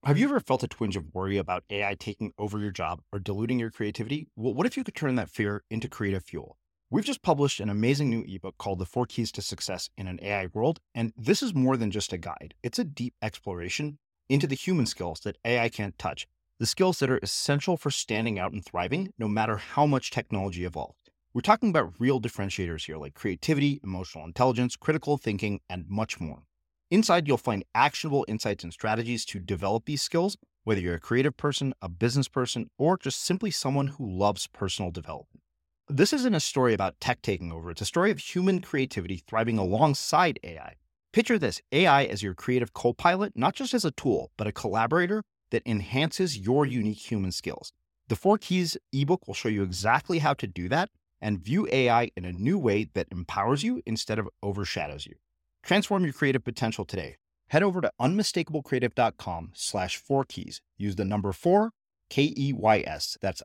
Have you ever felt a twinge of worry about AI taking over your job or diluting your creativity? Well, what if you could turn that fear into creative fuel? We've just published an amazing new ebook called The 4 Keys to Success in an AI World, and this is more than just a guide. It's a deep exploration into the human skills that AI can't touch, the skills that are essential for standing out and thriving, no matter how much technology evolves. We're talking about real differentiators here, like creativity, emotional intelligence, critical thinking, and much more. Inside, you'll find actionable insights and strategies to develop these skills, whether you're a creative person, a business person, or just simply someone who loves personal development. This isn't a story about tech taking over. It's a story of human creativity thriving alongside AI. Picture this, AI as your creative co-pilot, not just as a tool, but a collaborator that enhances your unique human skills. The 4 Keys ebook will show you exactly how to do that and view AI in a new way that empowers you instead of overshadows you. Transform your creative potential today. Head over to unmistakablecreative.com/4keys. Use the number 4, KEYS. That's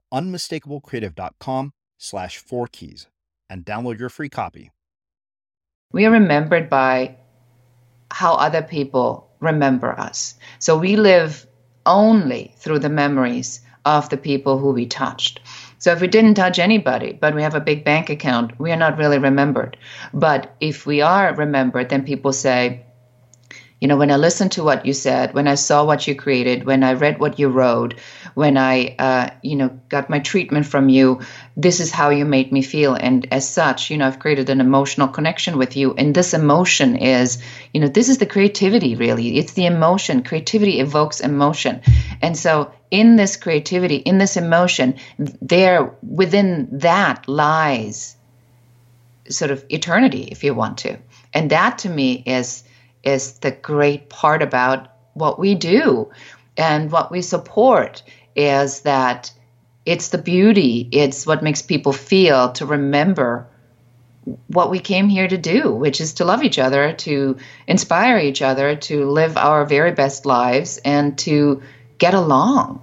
unmistakablecreative.com/4keys and download your free copy. We are remembered by how other people remember us. So we live only through the memories of the people who we touched. So if we didn't touch anybody, but we have a big bank account, we are not really remembered. But if we are remembered, then people say, when I listened to what you said, when I saw what you created, when I read what you wrote, when I, got my treatment from you, this is how you made me feel. And as such, I've created an emotional connection with you. And this emotion is, this is the creativity, really. It's the emotion. Creativity evokes emotion. And so in this creativity, in this emotion, there within that lies sort of eternity, if you want to. And that to me is the great part about what we do and what we support, is that it's the beauty, it's what makes people feel, to remember what we came here to do, which is to love each other, to inspire each other, to live our very best lives, and to get along.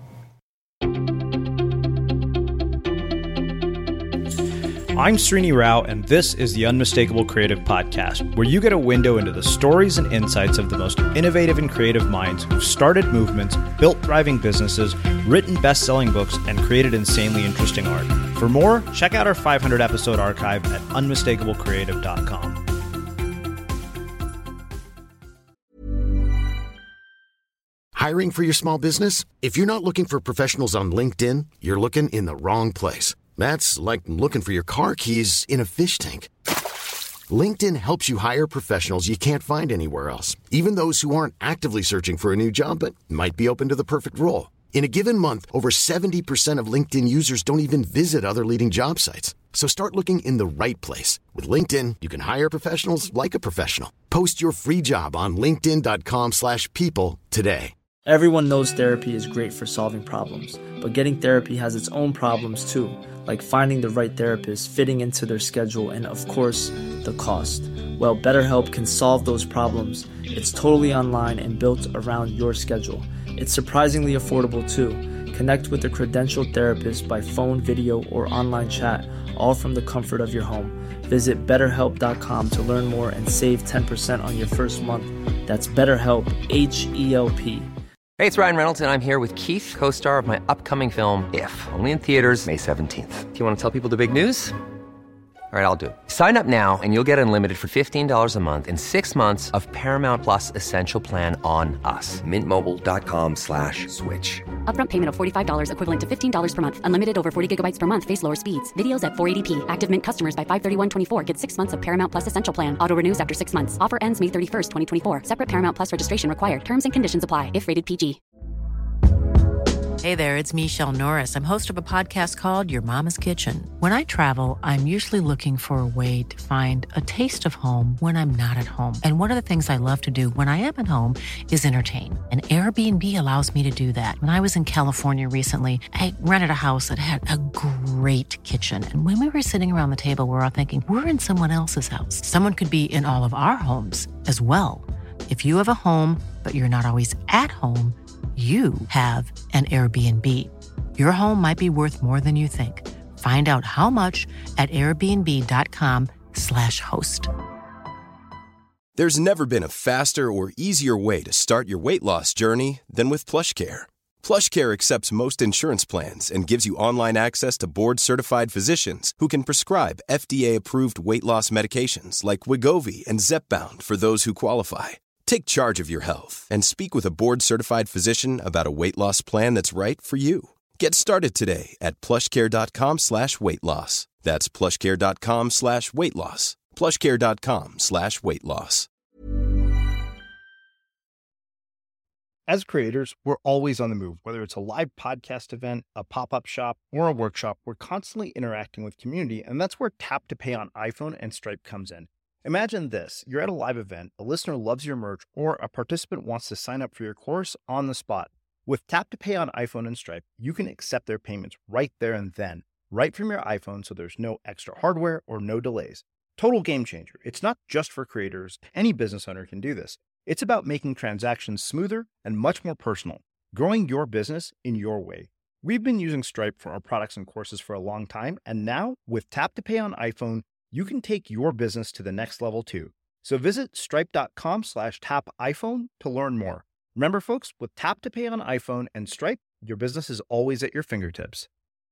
I'm Srini Rao, and this is the Unmistakable Creative Podcast, where you get a window into the stories and insights of the most innovative and creative minds who've started movements, built thriving businesses, written best-selling books, and created insanely interesting art. For more, check out our 500-episode archive at unmistakablecreative.com. Hiring for your small business? If you're not looking for professionals on LinkedIn, you're looking in the wrong place. That's like looking for your car keys in a fish tank. LinkedIn helps you hire professionals you can't find anywhere else, even those who aren't actively searching for a new job but might be open to the perfect role. In a given month, over 70% of LinkedIn users don't even visit other leading job sites. So start looking in the right place. With LinkedIn, you can hire professionals like a professional. Post your free job on linkedin.com/people today. Everyone knows therapy is great for solving problems, but getting therapy has its own problems too, like finding the right therapist, fitting into their schedule, and of course, the cost. Well, BetterHelp can solve those problems. It's totally online and built around your schedule. It's surprisingly affordable too. Connect with a credentialed therapist by phone, video, or online chat, all from the comfort of your home. Visit BetterHelp.com to learn more and save 10% on your first month. That's BetterHelp, H-E-L-P. Hey, it's Ryan Reynolds, and I'm here with Keith, co-star of my upcoming film, If, only in theaters May 17th. Do you want to tell people the big news? All right, I'll do it. Sign up now and you'll get unlimited for $15 a month and 6 months of Paramount Plus Essential Plan on us. MintMobile.com/switch. Upfront payment of $45 equivalent to $15 per month. Unlimited over 40 gigabytes per month. Face lower speeds. Videos at 480p. Active Mint customers by 531.24 get 6 months of Paramount Plus Essential Plan. Auto renews after 6 months. Offer ends May 31st, 2024. Separate Paramount Plus registration required. Terms and conditions apply if rated PG. Hey there, it's Michelle Norris. I'm host of a podcast called Your Mama's Kitchen. When I travel, I'm usually looking for a way to find a taste of home when I'm not at home. And one of the things I love to do when I am at home is entertain. And Airbnb allows me to do that. When I was in California recently, I rented a house that had a great kitchen. And when we were sitting around the table, we're all thinking, we're in someone else's house. Someone could be in all of our homes as well. If you have a home, but you're not always at home, you have an Airbnb. Your home might be worth more than you think. Find out how much at airbnb.com/host. There's never been a faster or easier way to start your weight loss journey than with PlushCare. PlushCare accepts most insurance plans and gives you online access to board-certified physicians who can prescribe FDA-approved weight loss medications like Wegovy and Zepbound for those who qualify. Take charge of your health and speak with a board-certified physician about a weight loss plan that's right for you. Get started today at plushcare.com/weight loss. That's plushcare.com/weight loss. plushcare.com/weight loss. As creators, we're always on the move. Whether it's a live podcast event, a pop-up shop, or a workshop, we're constantly interacting with community, and that's where Tap to Pay on iPhone and Stripe comes in. Imagine this. You're at a live event, a listener loves your merch, or a participant wants to sign up for your course on the spot. With Tap to Pay on iPhone and Stripe, you can accept their payments right there and then, right from your iPhone, so there's no extra hardware or no delays. Total game changer. It's not just for creators. Any business owner can do this. It's about making transactions smoother and much more personal, growing your business in your way. We've been using Stripe for our products and courses for a long time, and now with Tap to Pay on iPhone, you can take your business to the next level too. So visit stripe.com/tapiphone to learn more. Remember, folks, with Tap to Pay on iPhone and Stripe, your business is always at your fingertips.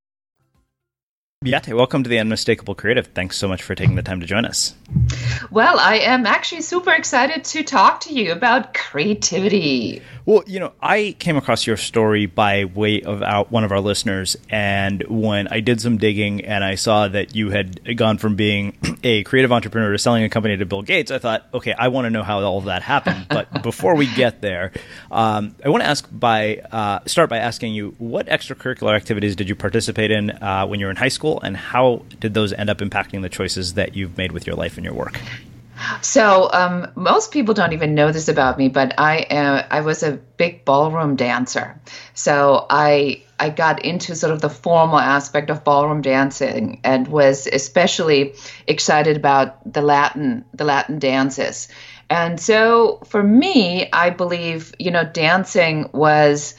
Beate, welcome to the Unmistakable Creative. Thanks so much for taking the time to join us. Well, I am actually super excited to talk to you about creativity. Well, I came across your story by way of one of our listeners, and when I did some digging and I saw that you had gone from being a creative entrepreneur to selling a company to Bill Gates, I thought, okay, I want to know how all of that happened. But before we get there, I want to start by asking you, what extracurricular activities did you participate in when you were in high school, and how did those end up impacting the choices that you've made with your life and your work? So most people don't even know this about me, but I was a big ballroom dancer. So I got into sort of the formal aspect of ballroom dancing and was especially excited about the Latin dances. And so for me, I believe, dancing was,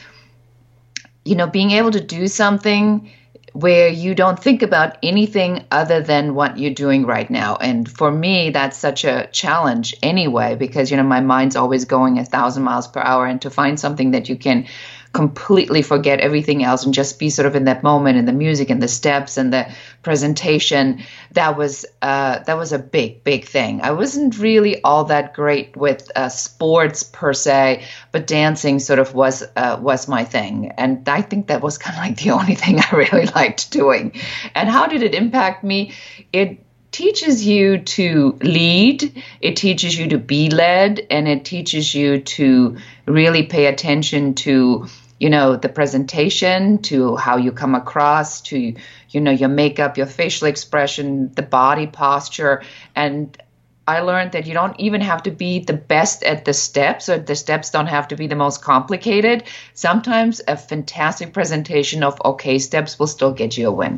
being able to do something where you don't think about anything other than what you're doing right now. And for me, that's such a challenge anyway, because, my mind's always going 1,000 miles per hour, and to find something that you can completely forget everything else and just be sort of in that moment, in the music and the steps and the presentation, that was a big thing. I wasn't really all that great with sports per se, but dancing sort of was my thing. And I think that was kind of like the only thing I really liked doing. And how did it impact me? It teaches you to lead, it teaches you to be led, and it teaches you to really pay attention to the presentation, to how you come across, to, your makeup, your facial expression, the body posture. And I learned that you don't even have to be the best at the steps, or the steps don't have to be the most complicated. Sometimes a fantastic presentation of okay steps will still get you a win.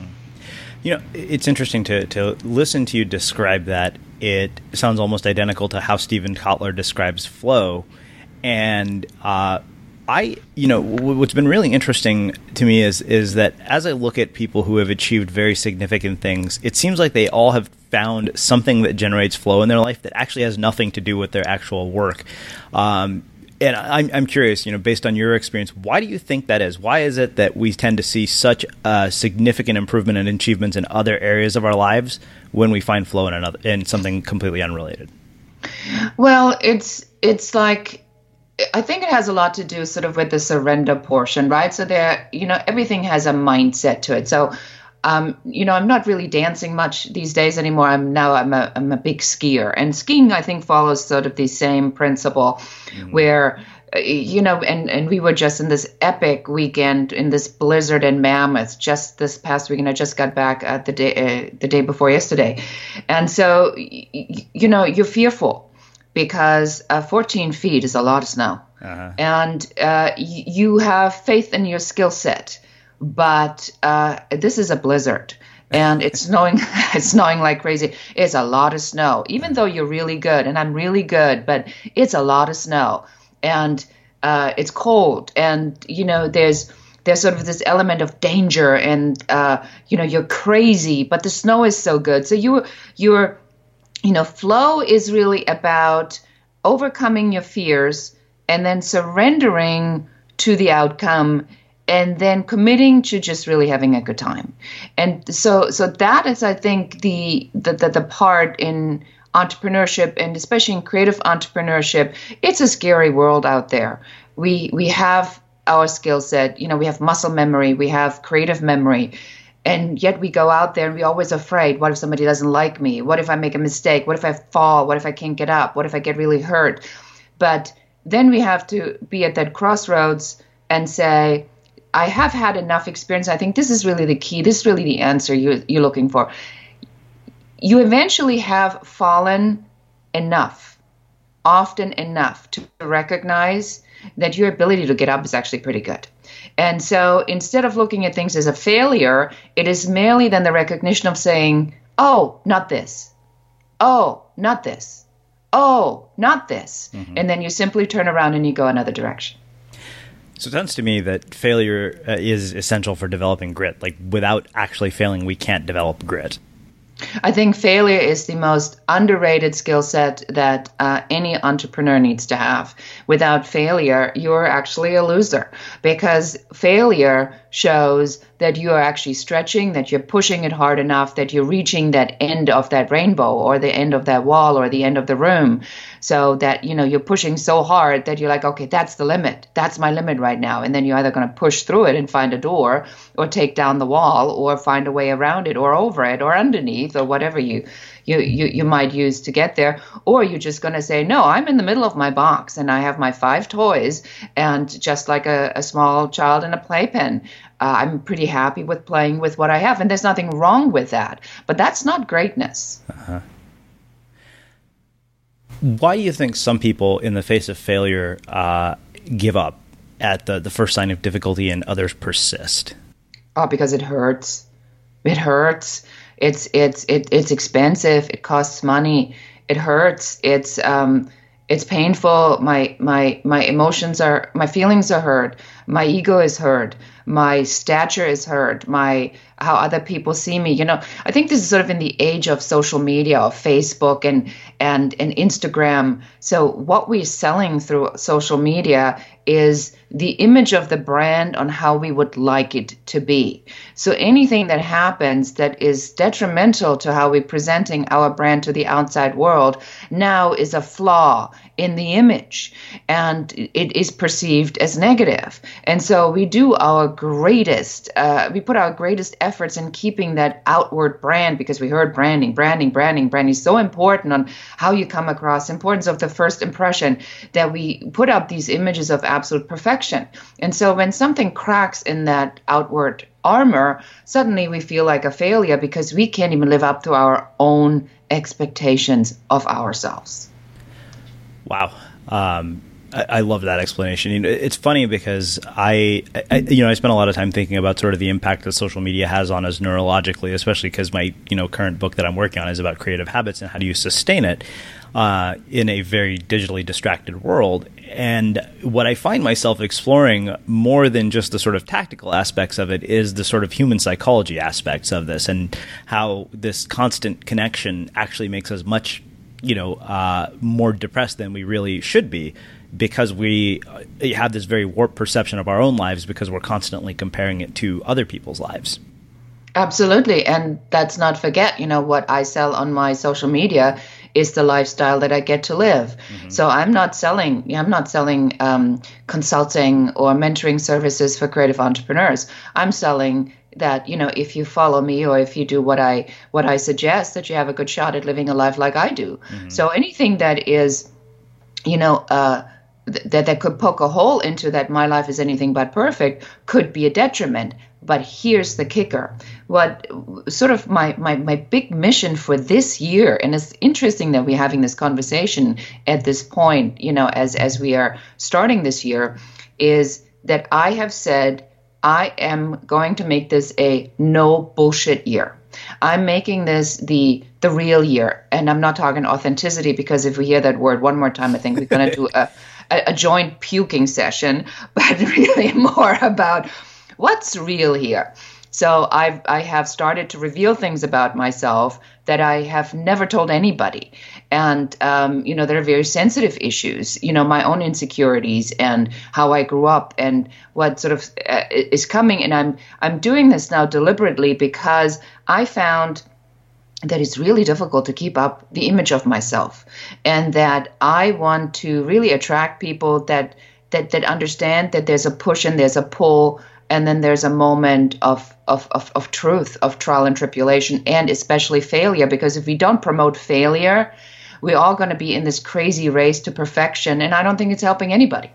It's interesting to listen to you describe that. It sounds almost identical to how Steven Kotler describes flow. And what's been really interesting to me is that as I look at people who have achieved very significant things, it seems like they all have found something that generates flow in their life that actually has nothing to do with their actual work. And I'm curious, based on your experience, why do you think that is? Why is it that we tend to see such a significant improvement and achievements in other areas of our lives when we find flow in something completely unrelated? Well, it's like, I think it has a lot to do sort of with the surrender portion, right? So there, everything has a mindset to it. So, I'm not really dancing much these days anymore. I'm a big skier, and skiing, I think, follows sort of the same principle where, and we were just in this epic weekend in this blizzard in Mammoth just this past weekend. I just got back the day before yesterday. And so, you're fearful because 14 feet is a lot of snow. Uh-huh. And you have faith in your skill set. But this is a blizzard, and it's snowing. It's snowing like crazy. It's a lot of snow, even though you're really good, and I'm really good. But it's a lot of snow, and it's cold, and there's sort of this element of danger, and you're crazy. But the snow is so good, so you're flow is really about overcoming your fears and then surrendering to the outcome and then committing to just really having a good time. And so that is, I think, the part in entrepreneurship, and especially in creative entrepreneurship. It's a scary world out there. We have our skill set, we have muscle memory, we have creative memory, and yet we go out there and we're always afraid. What if somebody doesn't like me? What if I make a mistake? What if I fall? What if I can't get up? What if I get really hurt? But then we have to be at that crossroads and say, I have had enough experience. I think this is really the key. This is really the answer you're looking for. You eventually have fallen enough, often enough, to recognize that your ability to get up is actually pretty good. And so instead of looking at things as a failure, it is merely then the recognition of saying, oh, not this. Oh, not this. Oh, not this. Mm-hmm. And then you simply turn around and you go another direction. So it sounds to me that failure is essential for developing grit. Like, without actually failing, we can't develop grit. I think failure is the most underrated skill set that any entrepreneur needs to have. Without failure, you're actually a loser, because failure shows that you are actually stretching, that you're pushing it hard enough, that you're reaching that end of that rainbow or the end of that wall or the end of the room, so that, you're pushing so hard that you're like, okay, that's the limit. That's my limit right now. And then you're either going to push through it and find a door, or take down the wall, or find a way around it or over it or underneath or whatever you might use to get there. Or you're just going to say, no, I'm in the middle of my box and I have my 5 toys, and just like a small child in a playpen, I'm pretty happy with playing with what I have. And there's nothing wrong with that. But that's not greatness. Uh-huh. Why do you think some people, in the face of failure, give up at the first sign of difficulty, and others persist? Oh, because it hurts. It hurts. It's expensive. It costs money. It hurts. It's painful. My emotions my feelings are hurt. My ego is hurt. My stature is hurt. How other people see me. I think this is sort of in the age of social media, of Facebook and Instagram. So what we're selling through social media is the image of the brand on how we would like it to be. So anything that happens that is detrimental to how we're presenting our brand to the outside world now is a flaw in the image, and it is perceived as negative. And so we do our greatest, we put our greatest efforts in keeping that outward brand, because we heard branding is so important on how you come across, importance of the first impression, that we put up these images of absolute perfection. And so when something cracks in that outward armor, suddenly we feel like a failure, because we can't even live up to our own expectations of ourselves. Wow. I love that explanation. It's funny because I spent a lot of time thinking about sort of the impact that social media has on us neurologically, especially because my current book that I'm working on is about creative habits and how do you sustain it in a very digitally distracted world. And what I find myself exploring more than just the sort of tactical aspects of it is the sort of human psychology aspects of this, and how this constant connection actually makes us much more depressed than we really should be, because we have this very warped perception of our own lives because we're constantly comparing it to other people's lives. Absolutely. And let's not forget, what I sell on my social media is the lifestyle that I get to live. Mm-hmm. So I'm not selling consulting or mentoring services for creative entrepreneurs. I'm selling that, if you follow me or if you do what I suggest, that you have a good shot at living a life like I do. Mm-hmm. So anything that is, that could poke a hole into that my life is anything but perfect could be a detriment. But here's the kicker. What sort of my big mission for this year, and it's interesting that we're having this conversation at this point, as we are starting this year, is that I have said I am going to make this a no bullshit year. I'm making this the real year. And I'm not talking authenticity, because if we hear that word one more time, I think we're going to do a joint puking session, but really more about what's real here. So I have started to reveal things about myself that I have never told anybody. And, there are very sensitive issues, my own insecurities and how I grew up and what sort of is coming. And I'm doing this now deliberately because I found that it's really difficult to keep up the image of myself, and that I want to really attract people that understand that there's a push and there's a pull, and then there's a moment of truth, of trial and tribulation, and especially failure. Because if we don't promote failure, we're all going to be in this crazy race to perfection, and I don't think it's helping anybody.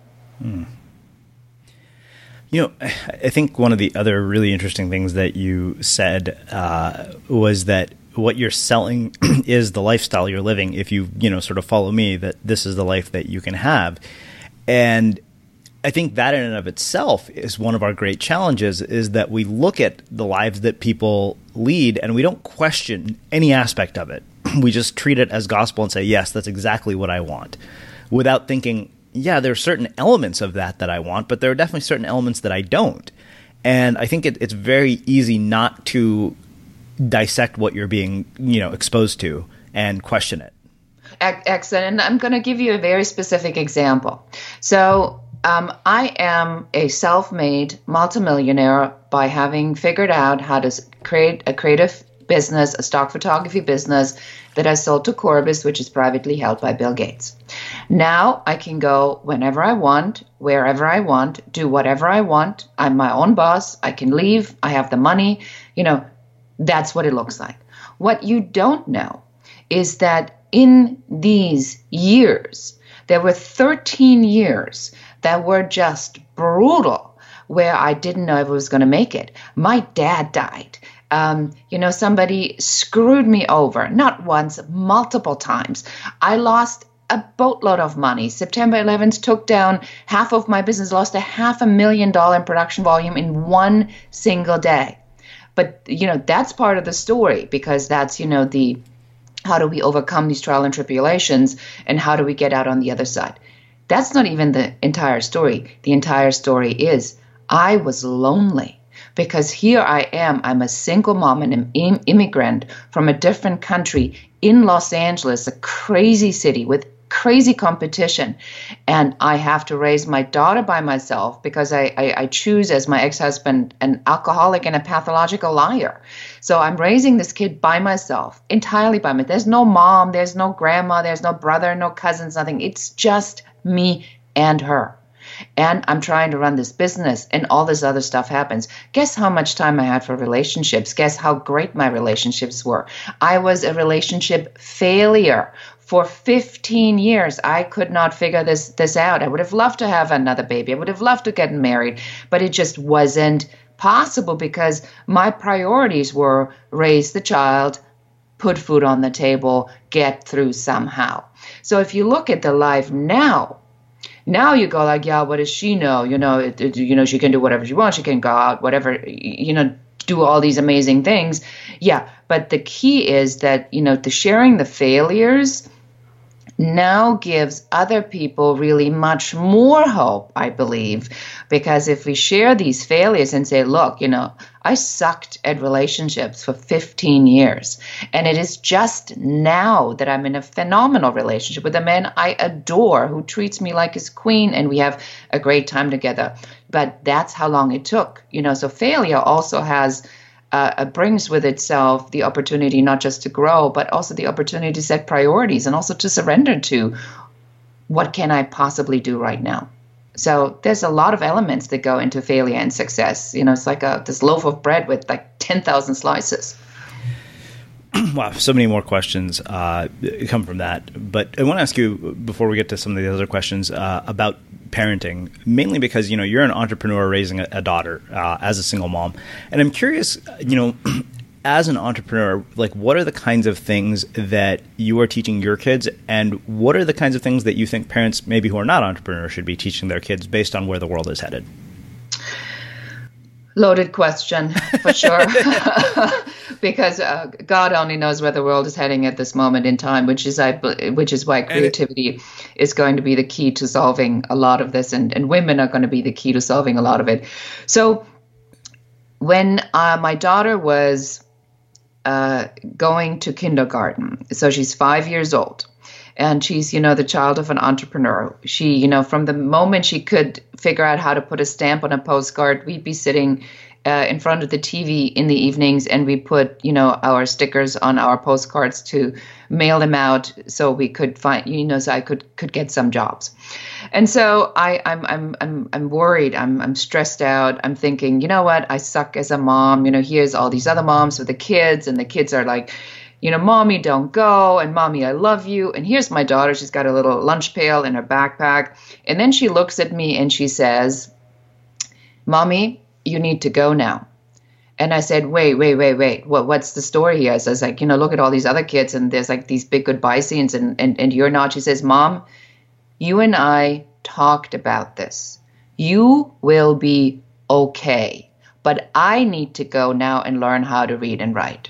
I think one of the other really interesting things that you said was that what you're selling is the lifestyle you're living. If you, sort of follow me, that this is the life that you can have. And I think that in and of itself is one of our great challenges, is that we look at the lives that people lead and we don't question any aspect of it. We just treat it as gospel and say, yes, that's exactly what I want, without thinking, yeah, there are certain elements of that I want, but there are definitely certain elements that I don't. And I think it's very easy not to dissect what you're being, exposed to and question it. Excellent. And I'm going to give you a very specific example. So I am a self-made multimillionaire by having figured out how to create a creative business, a stock photography business that I sold to Corbis, which is privately held by Bill Gates. Now I can go whenever I want, wherever I want, do whatever I want. I'm my own boss. I can leave. I have the money. That's what it looks like. What you don't know is that in these years, there were 13 years that were just brutal, where I didn't know if I was going to make it. My dad died. Somebody screwed me over, not once, multiple times. I lost a boatload of money. September 11th took down half of my business, lost $500,000 in production volume in one single day. But, that's part of the story, because that's, how do we overcome these trial and tribulations, and how do we get out on the other side? That's not even the entire story. The entire story is I was lonely, because here I am. I'm a single mom and an immigrant from a different country in Los Angeles, a crazy city with crazy competition. And I have to raise my daughter by myself because I choose as my ex-husband an alcoholic and a pathological liar. So I'm raising this kid by myself, entirely by myself. There's no mom, there's no grandma, there's no brother, no cousins, nothing. It's just me and her. And I'm trying to run this business, and all this other stuff happens. Guess how much time I had for relationships? Guess how great my relationships were? I was a relationship failure. For 15 years, I could not figure this out. I would have loved to have another baby. I would have loved to get married, but it just wasn't possible because my priorities were raise the child, put food on the table, get through somehow. So if you look at the life now you go like, yeah, what does she know? She can do whatever she wants. She can go out, whatever, do all these amazing things. Yeah, but the key is that, the sharing the failures now gives other people really much more hope, I believe, because if we share these failures and say, look, I sucked at relationships for 15 years, and it is just now that I'm in a phenomenal relationship with a man I adore who treats me like his queen, and we have a great time together. But that's how long it took, so failure also brings with itself the opportunity not just to grow, but also the opportunity to set priorities and also to surrender to what can I possibly do right now. So there's a lot of elements that go into failure and success. It's like this loaf of bread with like 10,000 slices. Wow, so many more questions come from that. But I want to ask you, before we get to some of the other questions, about parenting, mainly because, you're an entrepreneur raising a daughter as a single mom. And I'm curious, as an entrepreneur, like, what are the kinds of things that you are teaching your kids, and what are the kinds of things that you think parents maybe who are not entrepreneurs should be teaching their kids based on where the world is headed? Loaded question, for sure, because God only knows where the world is heading at this moment in time, which is why creativity is going to be the key to solving a lot of this, and women are going to be the key to solving a lot of it. So when my daughter was going to kindergarten, so she's 5 years old, and she's, the child of an entrepreneur. She, from the moment she could figure out how to put a stamp on a postcard, we'd be sitting in front of the TV in the evenings, and we put, our stickers on our postcards to mail them out so we could find, so I could get some jobs. And so I'm worried. I'm stressed out. I'm thinking, you know what? I suck as a mom. Here's all these other moms with the kids, and the kids are like, Mommy, don't go, and Mommy, I love you. And here's my daughter. She's got a little lunch pail in her backpack. And then she looks at me and she says, Mommy, you need to go now. And I said, wait. What's the story here? So I was like, look at all these other kids, and there's like these big goodbye scenes, and you're not. She says, Mom, you and I talked about this. You will be okay, but I need to go now and learn how to read and write.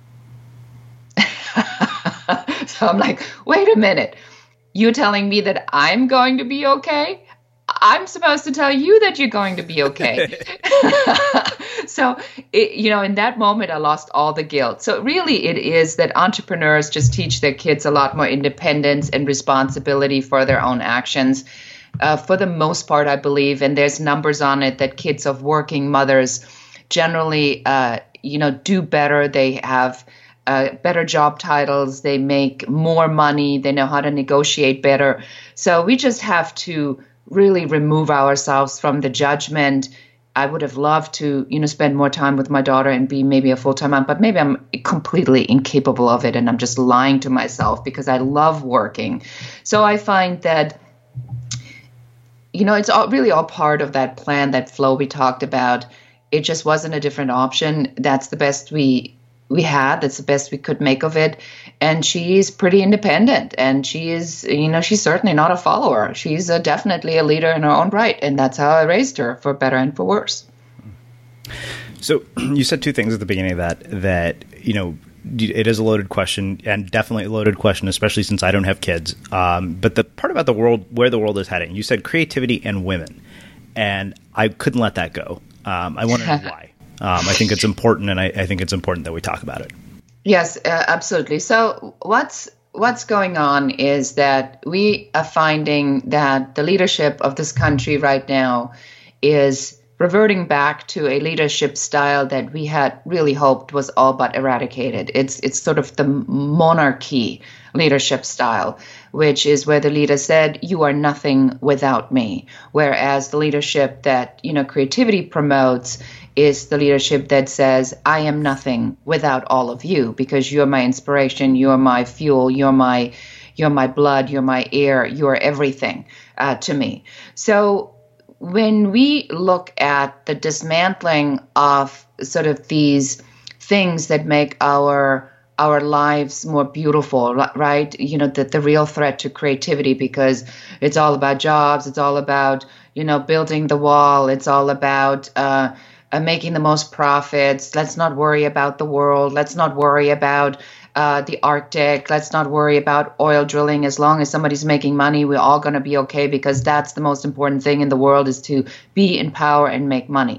So I'm like, wait a minute. You're telling me that I'm going to be okay? I'm supposed to tell you that you're going to be okay. So, in that moment, I lost all the guilt. So really, it is that entrepreneurs just teach their kids a lot more independence and responsibility for their own actions. For the most part, I believe, and there's numbers on it, that kids of working mothers generally, do better. They have better job titles. They make more money. They know how to negotiate better. So we just have to really remove ourselves from the judgment. I would have loved to, spend more time with my daughter and be maybe a full-time mom, but maybe I'm completely incapable of it, and I'm just lying to myself because I love working. So I find that, it's really all part of that plan, that flow we talked about. It just wasn't a different option. That's the best we had. That's the best we could make of it. And she's pretty independent, and she is, she's certainly not a follower. She's definitely a leader in her own right. And that's how I raised her, for better and for worse. So you said two things at the beginning of that, it is a loaded question, and definitely a loaded question, especially since I don't have kids. But the part about the world, where the world is heading, you said creativity and women, and I couldn't let that go. I want to know why. I think it's important, and I think it's important that we talk about it. Yes, absolutely. So what's going on is that we are finding that the leadership of this country right now is reverting back to a leadership style that we had really hoped was all but eradicated. It's sort of the monarchy leadership style, which is where the leader said, you are nothing without me. Whereas the leadership that, creativity promotes is the leadership that says, I am nothing without all of you, because you're my inspiration, you're my fuel, you're my blood, you're my air, you're everything to me. So when we look at the dismantling of sort of these things that make our lives more beautiful, right? The real threat to creativity, because it's all about jobs, it's all about, building the wall, it's all about making the most profits. Let's not worry about the world. Let's not worry about the Arctic. Let's not worry about oil drilling. As long as somebody's making money, we're all going to be okay, because that's the most important thing in the world, is to be in power and make money.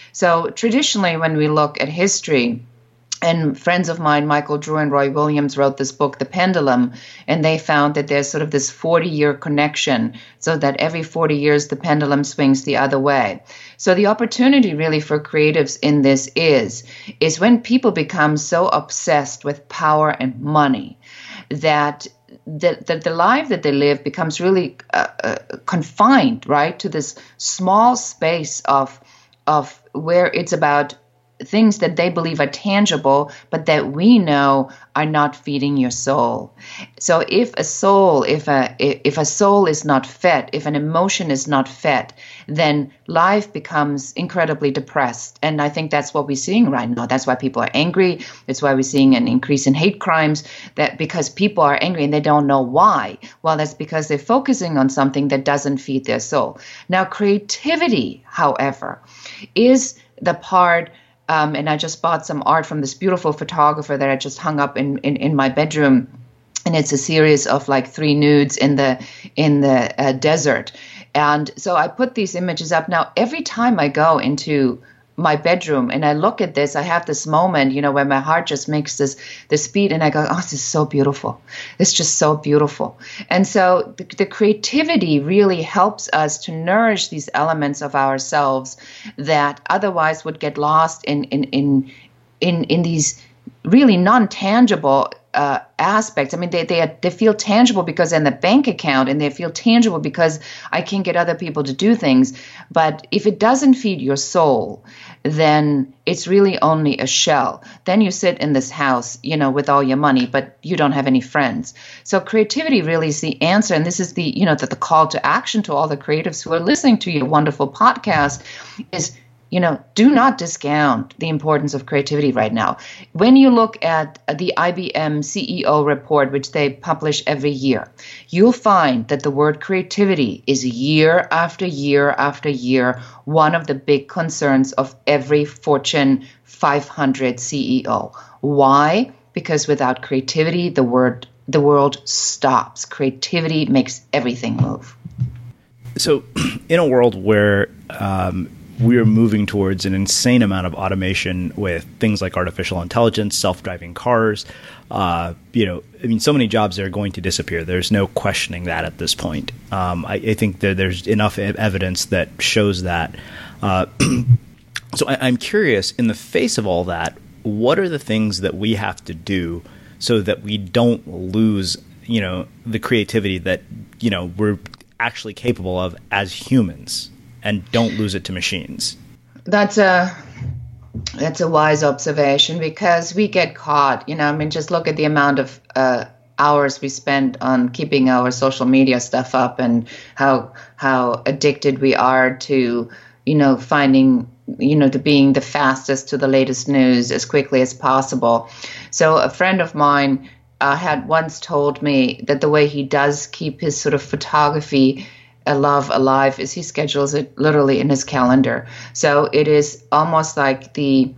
So traditionally, when we look at history, and friends of mine, Michael Drew and Roy Williams, wrote this book, The Pendulum, and they found that there's sort of this 40-year connection, so that every 40 years the pendulum swings the other way. So the opportunity really for creatives in this is when people become so obsessed with power and money that the life that they live becomes really confined, right, to this small space of where it's about things that they believe are tangible, but that we know are not feeding your soul. So if a soul is not fed, if an emotion is not fed, then life becomes incredibly depressed. And I think that's what we're seeing right now. That's why people are angry. That's why we're seeing an increase in hate crimes, that because people are angry and they don't know why. Well, that's because they're focusing on something that doesn't feed their soul. Now, creativity, however, is the part. And I just bought some art from this beautiful photographer that I just hung up in my bedroom, and it's a series of like 3 nudes in the desert. And so I put these images up. Now, every time I go into my bedroom and I look at this, I have this moment, where my heart just makes this beat and I go, oh, this is so beautiful. It's just so beautiful. And so the creativity really helps us to nourish these elements of ourselves that otherwise would get lost in these really non-tangible aspects. I mean, they feel tangible because they're in the bank account, and they feel tangible because I can get other people to do things. But if it doesn't feed your soul, then it's really only a shell. Then you sit in this house, with all your money, but you don't have any friends. So creativity really is the answer. And this is the call to action to all the creatives who are listening to your wonderful podcast is, do not discount the importance of creativity right now. When you look at the IBM CEO report, which they publish every year, you'll find that the word creativity is year after year after year one of the big concerns of every Fortune 500 CEO. Why? Because without creativity, the world stops. Creativity makes everything move. So in a world where we are moving towards an insane amount of automation with things like artificial intelligence, self-driving cars. So many jobs are going to disappear. There's no questioning that at this point. I think that there's enough evidence that shows that. So I'm curious, in the face of all that, what are the things that we have to do so that we don't lose, the creativity that, we're actually capable of as humans? And don't lose it to machines. That's a wise observation, because we get caught. Just look at the amount of hours we spend on keeping our social media stuff up, and how addicted we are to finding to being the fastest to the latest news as quickly as possible. So a friend of mine had once told me that the way he does keep his sort of photography love alive is he schedules it literally in his calendar. So it is almost like the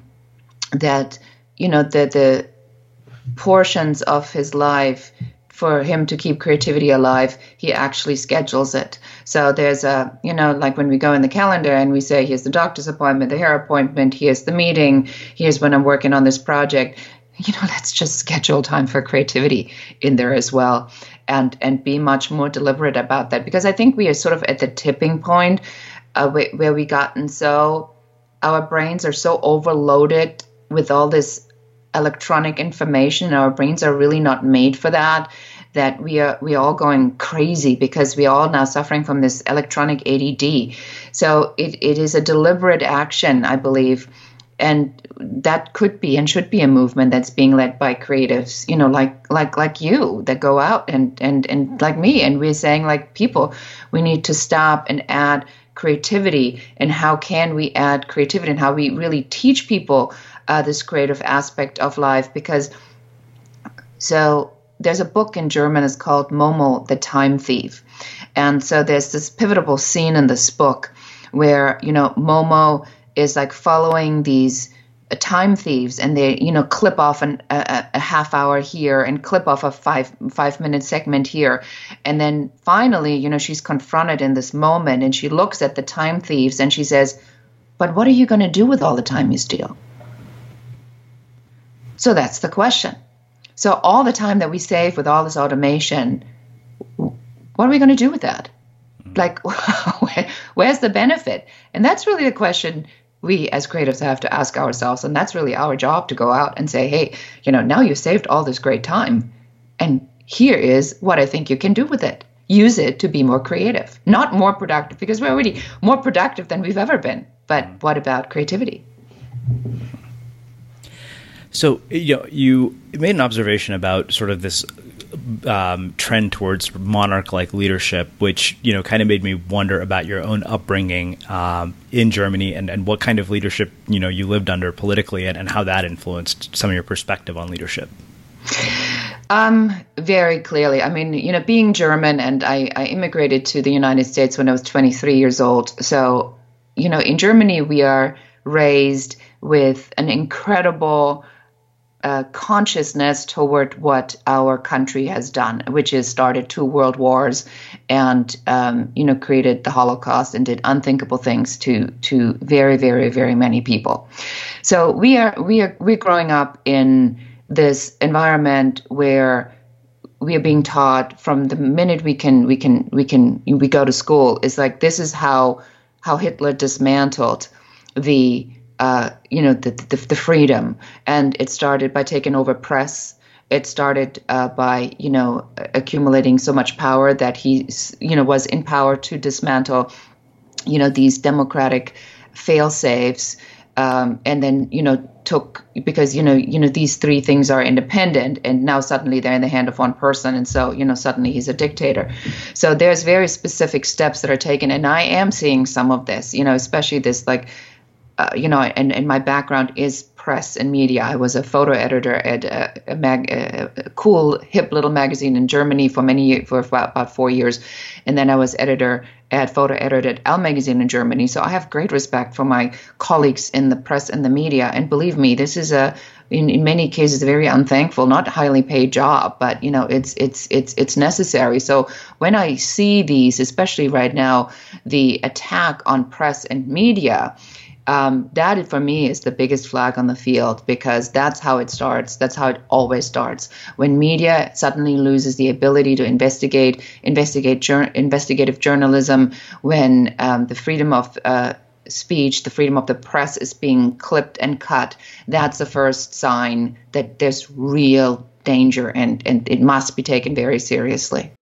portions of his life for him to keep creativity alive, he actually schedules it. So there's like when we go in the calendar and we say, here's the doctor's appointment, the hair appointment, here's the meeting, here's when I'm working on this project. Let's just schedule time for creativity in there as well, and be much more deliberate about that, because I think we are sort of at the tipping point where we gotten our brains are so overloaded with all this electronic information. Our brains are really not made for that we are all going crazy because we are all now suffering from this electronic ADD. So it is a deliberate action, I believe. And that could be and should be a movement that's being led by creatives, like you, that go out and like me. And we're saying, like, people, we need to stop and add creativity. And how can we add creativity, and how we really teach people this creative aspect of life? Because there's a book in German, it's called Momo, the Time Thief. And so there's this pivotal scene in this book where, Momo is like following these time thieves, and they, clip off a half hour here and clip off a 5-minute segment here. And then finally, she's confronted in this moment, and she looks at the time thieves and she says, but what are you going to do with all the time you steal? So that's the question. So all the time that we save with all this automation, what are we going to do with that? Like, where's the benefit? And that's really the question we as creatives have to ask ourselves. And that's really our job, to go out and say, hey, now you've saved all this great time, and here is what I think you can do with it. Use it to be more creative, not more productive, because we're already more productive than we've ever been. But what about creativity? So, you made an observation about sort of this trend towards monarch-like leadership, which, kind of made me wonder about your own upbringing in Germany, and what kind of leadership, you lived under politically, and how that influenced some of your perspective on leadership. Very clearly. I mean, being German, and I immigrated to the United States when I was 23 years old. So, in Germany, we are raised with an incredible consciousness toward what our country has done, which is started 2 world wars and created the Holocaust and did unthinkable things to very, very, very many people. So we're growing up in this environment where we are being taught from the minute we go to school. It's like, this is how Hitler dismantled the freedom, and it started by taking over press. It started by accumulating so much power that he was in power to dismantle these democratic fail-safes, and then took, because these 3 things are independent, and now suddenly they're in the hand of one person, and so suddenly he's a dictator. So there's very specific steps that are taken, and I am seeing some of this, especially this and my background is press and media. I was a photo editor at a cool, hip little magazine in Germany for about 4 years. And then I was photo editor at Elle magazine in Germany. So I have great respect for my colleagues in the press and the media. And believe me, this is in many cases, a very unthankful, not highly paid job, but it's necessary. So when I see these, especially right now, the attack on press and media, that for me is the biggest flag on the field, because that's how it starts. That's how it always starts. When media suddenly loses the ability to investigate investigative journalism, when the freedom of speech, the freedom of the press is being clipped and cut, that's the first sign that there's real danger, and it must be taken very seriously.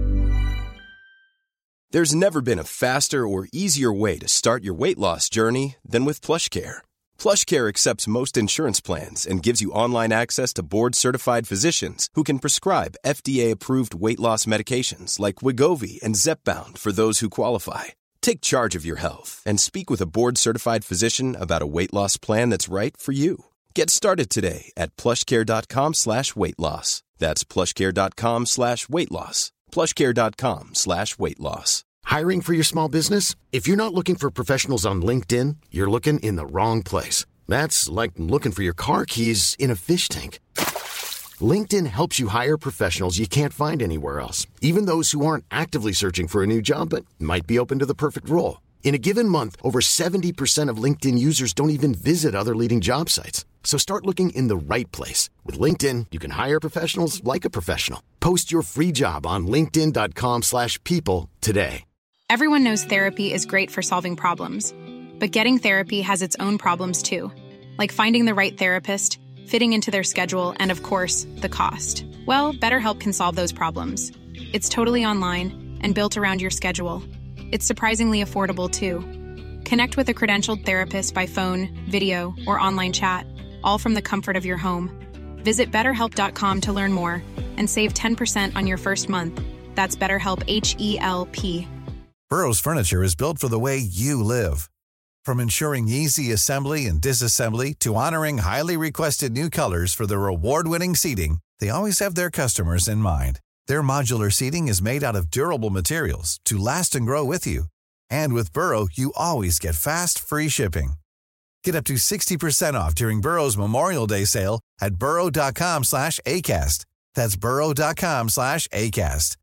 There's never been a faster or easier way to start your weight loss journey than with PlushCare. PlushCare accepts most insurance plans and gives you online access to board-certified physicians who can prescribe FDA-approved weight loss medications like Wegovy and Zepbound for those who qualify. Take charge of your health and speak with a board-certified physician about a weight loss plan that's right for you. Get started today at plushcare.com/weight-loss. That's plushcare.com/weight-loss. plushcare.com/weight-loss. Hiring for your small business? If you're not looking for professionals on LinkedIn, you're looking in the wrong place. That's like looking for your car keys in a fish tank. LinkedIn helps you hire professionals you can't find anywhere else, even those who aren't actively searching for a new job but might be open to the perfect role. In a given month, over 70% of LinkedIn users don't even visit other leading job sites. So start looking in the right place. With LinkedIn, you can hire professionals like a professional. Post your free job on linkedin.com/people today. Everyone knows therapy is great for solving problems, but getting therapy has its own problems too, like finding the right therapist, fitting into their schedule, and of course, the cost. Well, BetterHelp can solve those problems. It's totally online and built around your schedule. It's surprisingly affordable too. Connect with a credentialed therapist by phone, video, or online chat, all from the comfort of your home. Visit BetterHelp.com to learn more and save 10% on your first month. That's BetterHelp, H-E-L-P. Burrow's furniture is built for the way you live. From ensuring easy assembly and disassembly to honoring highly requested new colors for their award-winning seating, they always have their customers in mind. Their modular seating is made out of durable materials to last and grow with you. And with Burrow, you always get fast, free shipping. Get up to 60% off during Burrow's Memorial Day sale at burrow.com/ACAST. That's burrow.com/ACAST.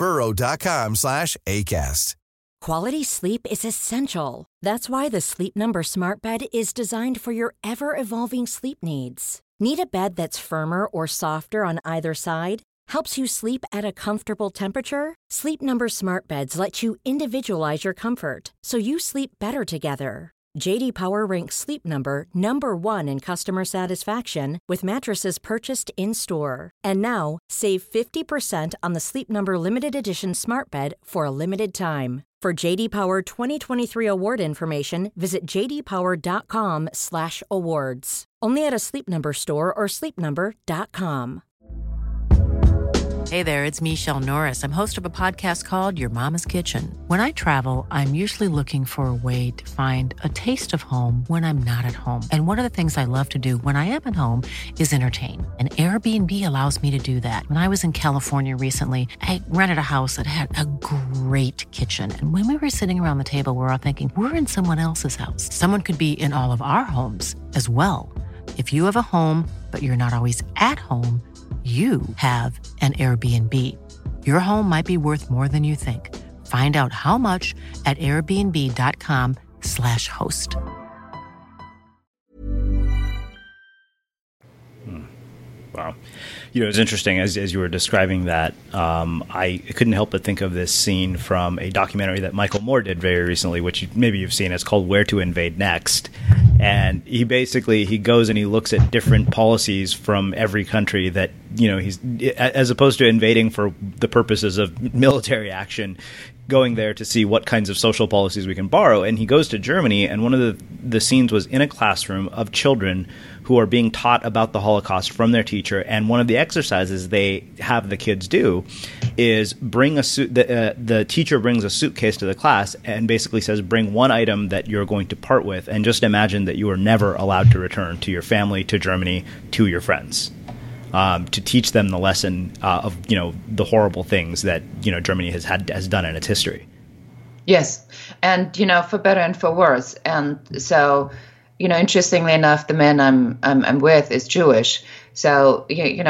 burrow.com/ACAST. Quality sleep is essential. That's why the Sleep Number Smart Bed is designed for your ever-evolving sleep needs. Need a bed that's firmer or softer on either side? Helps you sleep at a comfortable temperature? Sleep Number Smart Beds let you individualize your comfort, so you sleep better together. J.D. Power ranks Sleep Number #1 in customer satisfaction with mattresses purchased in-store. And now, save 50% on the Sleep Number Limited Edition Smart Bed for a limited time. For J.D. Power 2023 award information, visit jdpower.com/awards. Only at a Sleep Number store or sleepnumber.com. Hey there, it's Michelle Norris. I'm host of a podcast called Your Mama's Kitchen. When I travel, I'm usually looking for a way to find a taste of home when I'm not at home. And one of the things I love to do when I am at home is entertain. And Airbnb allows me to do that. When I was in California recently, I rented a house that had a great kitchen. And when we were sitting around the table, we're all thinking, we're in someone else's house. Someone could be in all of our homes as well. If you have a home but you're not always at home, you have an Airbnb. Your home might be worth more than you think. Find out how much at airbnb.com/host. Wow. It's interesting as you were describing that. I couldn't help but think of this scene from a documentary that Michael Moore did very recently, which maybe you've seen. It's called Where to Invade Next. And he goes and he looks at different policies from every country that, he's, as opposed to invading for the purposes of military action, going there to see what kinds of social policies we can borrow. And he goes to Germany, and one of the scenes was in a classroom of children who are being taught about the Holocaust from their teacher. And one of the exercises they have the kids do is bring a suit. The teacher brings a suitcase to the class and basically says, bring one item that you're going to part with, and just imagine that you are never allowed to return to your family, to Germany, to your friends. To teach them the lesson of the horrible things that Germany has done in its history. Yes, and for better and for worse. And so, interestingly enough, the man I'm with is Jewish. So we're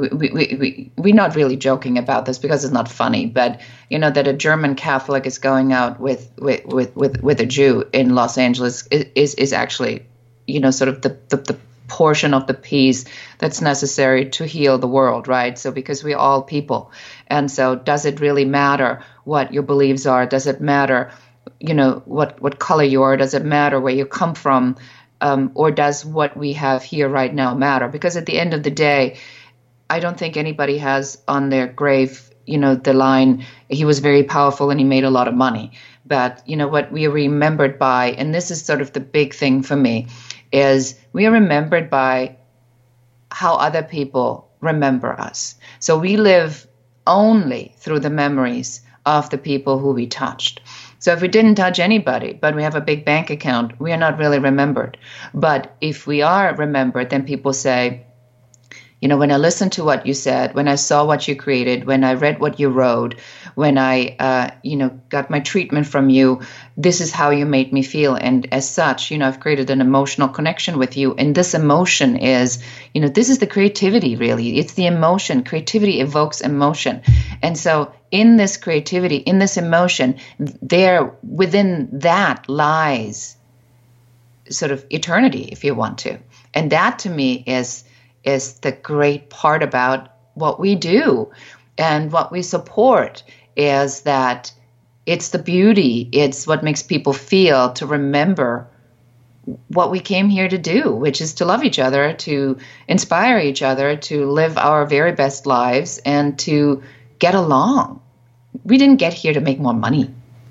not really joking about this because it's not funny, but that a German Catholic is going out with a Jew in Los Angeles is actually sort of the portion of the piece that's necessary to heal the world, right? So because we're all people. And so does it really matter what your beliefs are? Does it matter, what color you are? Does it matter where you come from? Or does what we have here right now matter? Because at the end of the day, I don't think anybody has on their grave, the line, he was very powerful and he made a lot of money. But, what we are remembered by, and this is sort of the big thing for me, is we are remembered by how other people remember us. So we live only through the memories of the people who we touched. So if we didn't touch anybody, but we have a big bank account, we are not really remembered. But if we are remembered, then people say, when I listened to what you said, when I saw what you created, when I read what you wrote, when I, got my treatment from you, this is how you made me feel. And as such, I've created an emotional connection with you. And this emotion is, this is the creativity, really. It's the emotion. Creativity evokes emotion. And so in this creativity, in this emotion, there within that lies sort of eternity, if you want to. And that to me is the great part about what we do and what we support, is that it's the beauty, it's what makes people feel, to remember what we came here to do, which is to love each other, to inspire each other, to live our very best lives, and to get along. We didn't get here to make more money.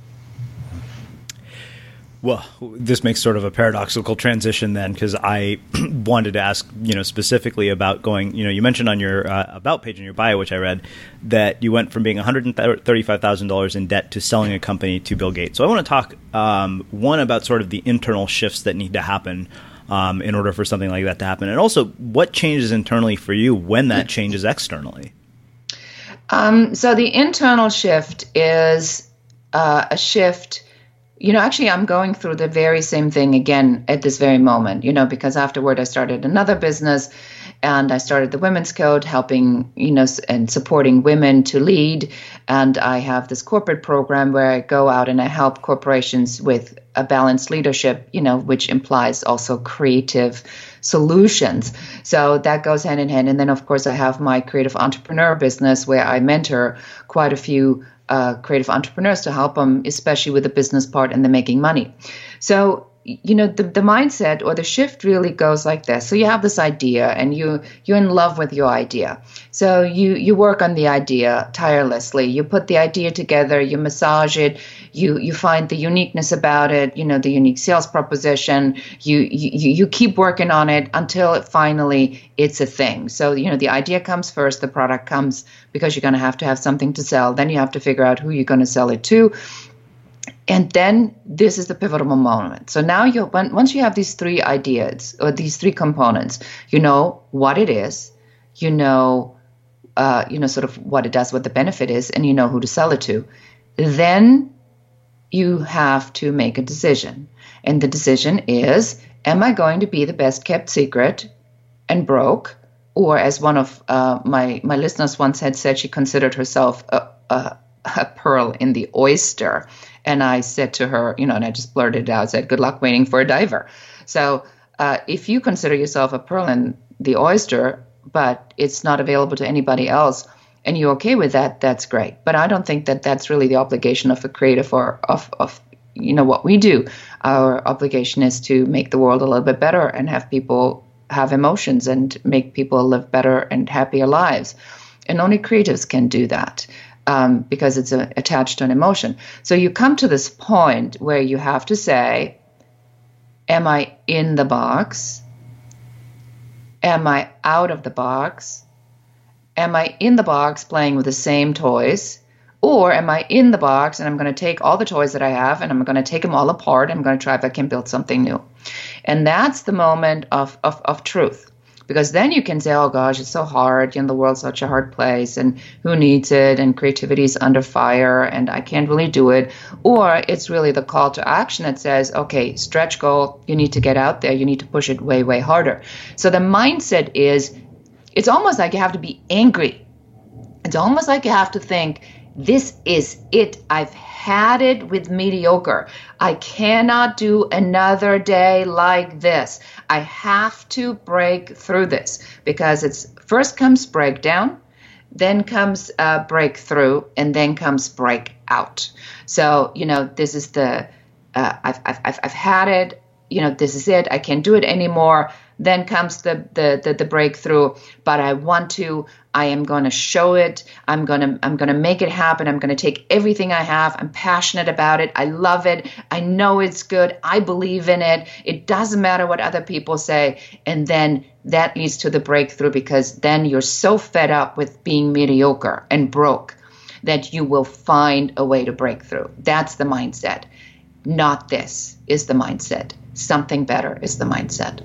Well, this makes sort of a paradoxical transition then, because I wanted to ask, specifically about going, you mentioned on your about page in your bio, which I read, that you went from being $135,000 in debt to selling a company to Bill Gates. So I want to talk, one, about sort of the internal shifts that need to happen in order for something like that to happen, and also what changes internally for you when that changes externally. So the internal shift is a shift. Actually, I'm going through the very same thing again at this very moment, because afterward I started another business, and I started the Women's Code, helping, and supporting women to lead. And I have this corporate program where I go out and I help corporations with a balanced leadership, which implies also creative solutions. So that goes hand in hand. And then, of course, I have my creative entrepreneur business where I mentor quite a few creative entrepreneurs to help them, especially with the business part and the making money. So, the mindset or the shift really goes like this. So you have this idea and you're in love with your idea. So you work on the idea tirelessly. You put the idea together, you massage it, you find the uniqueness about it, the unique sales proposition. You keep working on it until finally it's a thing. So, the idea comes first, the product comes because you're going to have something to sell. Then you have to figure out who you're going to sell it to. And then this is the pivotal moment. So now once you have these three ideas or these three components, you know what it is, sort of what it does, what the benefit is, and you know who to sell it to. Then you have to make a decision. And the decision is, am I going to be the best kept secret and broke, or as one of my listeners once had said, she considered herself a pearl in the oyster. And I said to her, and I just blurted it out, said, good luck waiting for a diver. So if you consider yourself a pearl in the oyster, but it's not available to anybody else, and you're okay with that, that's great. But I don't think that that's really the obligation of a creative or of what we do. Our obligation is to make the world a little bit better and have people have emotions and make people live better and happier lives. And only creatives can do that because it's attached to an emotion. So you come to this point where you have to say, am I in the box? Am I out of the box? Am I in the box playing with the same toys? Or am I in the box and I'm going to take all the toys that I have and I'm going to take them all apart and I'm going to try if I can build something new? And that's the moment of truth. Because then you can say, oh gosh, it's so hard, the world's such a hard place and who needs it, and creativity is under fire and I can't really do it. Or it's really the call to action that says, okay, stretch goal, you need to get out there, you need to push it way, way harder. So the mindset is, it's almost like you have to be angry. It's almost like you have to think, this is it. I've had it with mediocre. I cannot do another day like this. I have to break through this, because it's first comes breakdown, then comes breakthrough, and then comes breakout. So, this is the, I've had it, this is it. I can't do it anymore. Then comes the breakthrough, but I am going to show it. I'm going to make it happen. I'm going to take everything I have. I'm passionate about it. I love it. I know it's good. I believe in it. It doesn't matter what other people say. And then that leads to the breakthrough, because then you're so fed up with being mediocre and broke that you will find a way to break through. That's the mindset. Not this is the mindset. Something better is the mindset.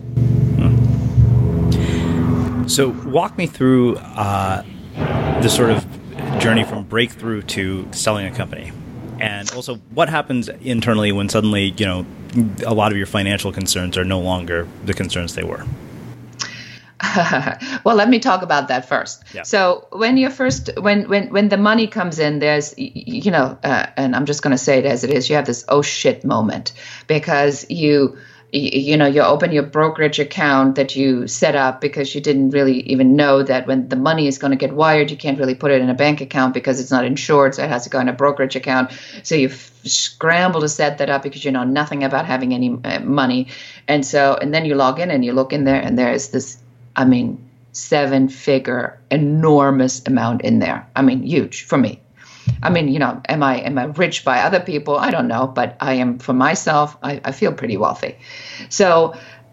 So walk me through the sort of journey from breakthrough to selling a company. And also what happens internally when suddenly, a lot of your financial concerns are no longer the concerns they were. Well, let me talk about that first. Yeah. So when when the money comes in, there's, and I'm just going to say it as it is, you have this oh shit moment, because you open your brokerage account that you set up because you didn't really even know that when the money is going to get wired, you can't really put it in a bank account because it's not insured. So it has to go in a brokerage account. So you scramble to set that up because you know nothing about having any money. And then you log in and you look in there and there's this, 7-figure enormous amount in there. Huge for me. Am I rich by other people? I don't know, but I am for myself. I feel pretty wealthy. So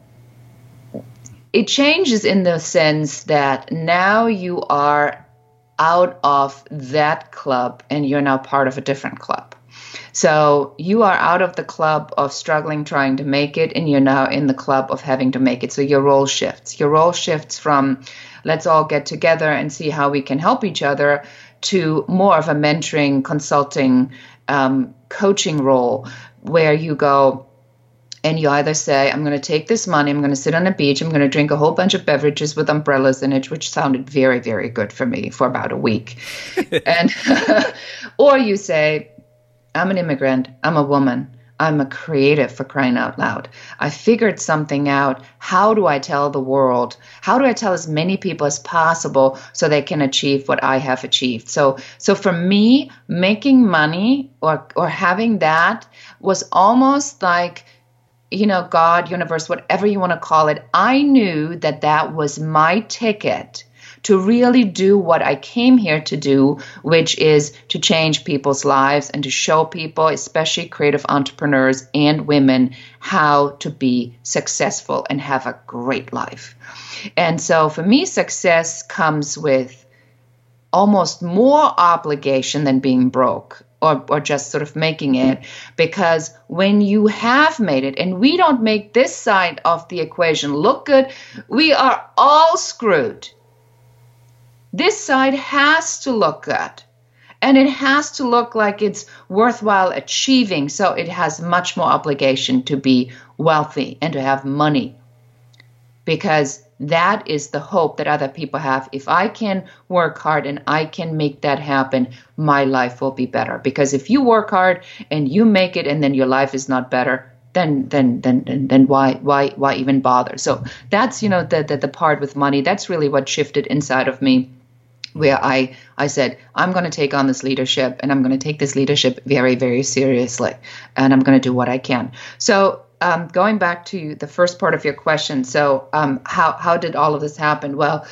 it changes in the sense that now you are out of that club and you're now part of a different club. So you are out of the club of struggling, trying to make it, and you're now in the club of having to make it. So your role shifts. Your role shifts from let's all get together and see how we can help each other to more of a mentoring, consulting, coaching role, where you go and you either say, I'm going to take this money, I'm going to sit on a beach, I'm going to drink a whole bunch of beverages with umbrellas in it, which sounded very, very good for me for about a week. And or you say, I'm an immigrant, I'm a woman, I'm a creative, for crying out loud. I figured something out. How do I tell the world? How do I tell as many people as possible so they can achieve what I have achieved? So for me, making money or having that was almost like, God, universe, whatever you want to call it. I knew that was my ticket to really do what I came here to do, which is to change people's lives and to show people, especially creative entrepreneurs and women, how to be successful and have a great life. And so for me, success comes with almost more obligation than being broke or just sort of making it, because when you have made it, and we don't make this side of the equation look good, we are all screwed. This side has to look good, and it has to look like it's worthwhile achieving. So it has much more obligation to be wealthy and to have money, because that is the hope that other people have. If I can work hard and I can make that happen, my life will be better. Because if you work hard and you make it and then your life is not better, then why even bother? So that's, the part with money. That's really what shifted inside of me, where I said, I'm going to take on this leadership, and I'm going to take this leadership very, very seriously, and I'm going to do what I can. So going back to the first part of your question, so how did all of this happen? Well,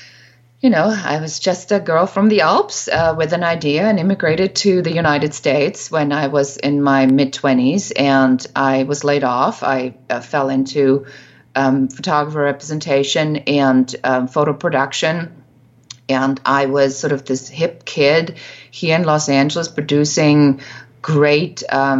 I was just a girl from the Alps with an idea and immigrated to the United States when I was in my mid-20s, and I was laid off. I fell into photographer representation and photo production. And I was sort of this hip kid here in Los Angeles producing great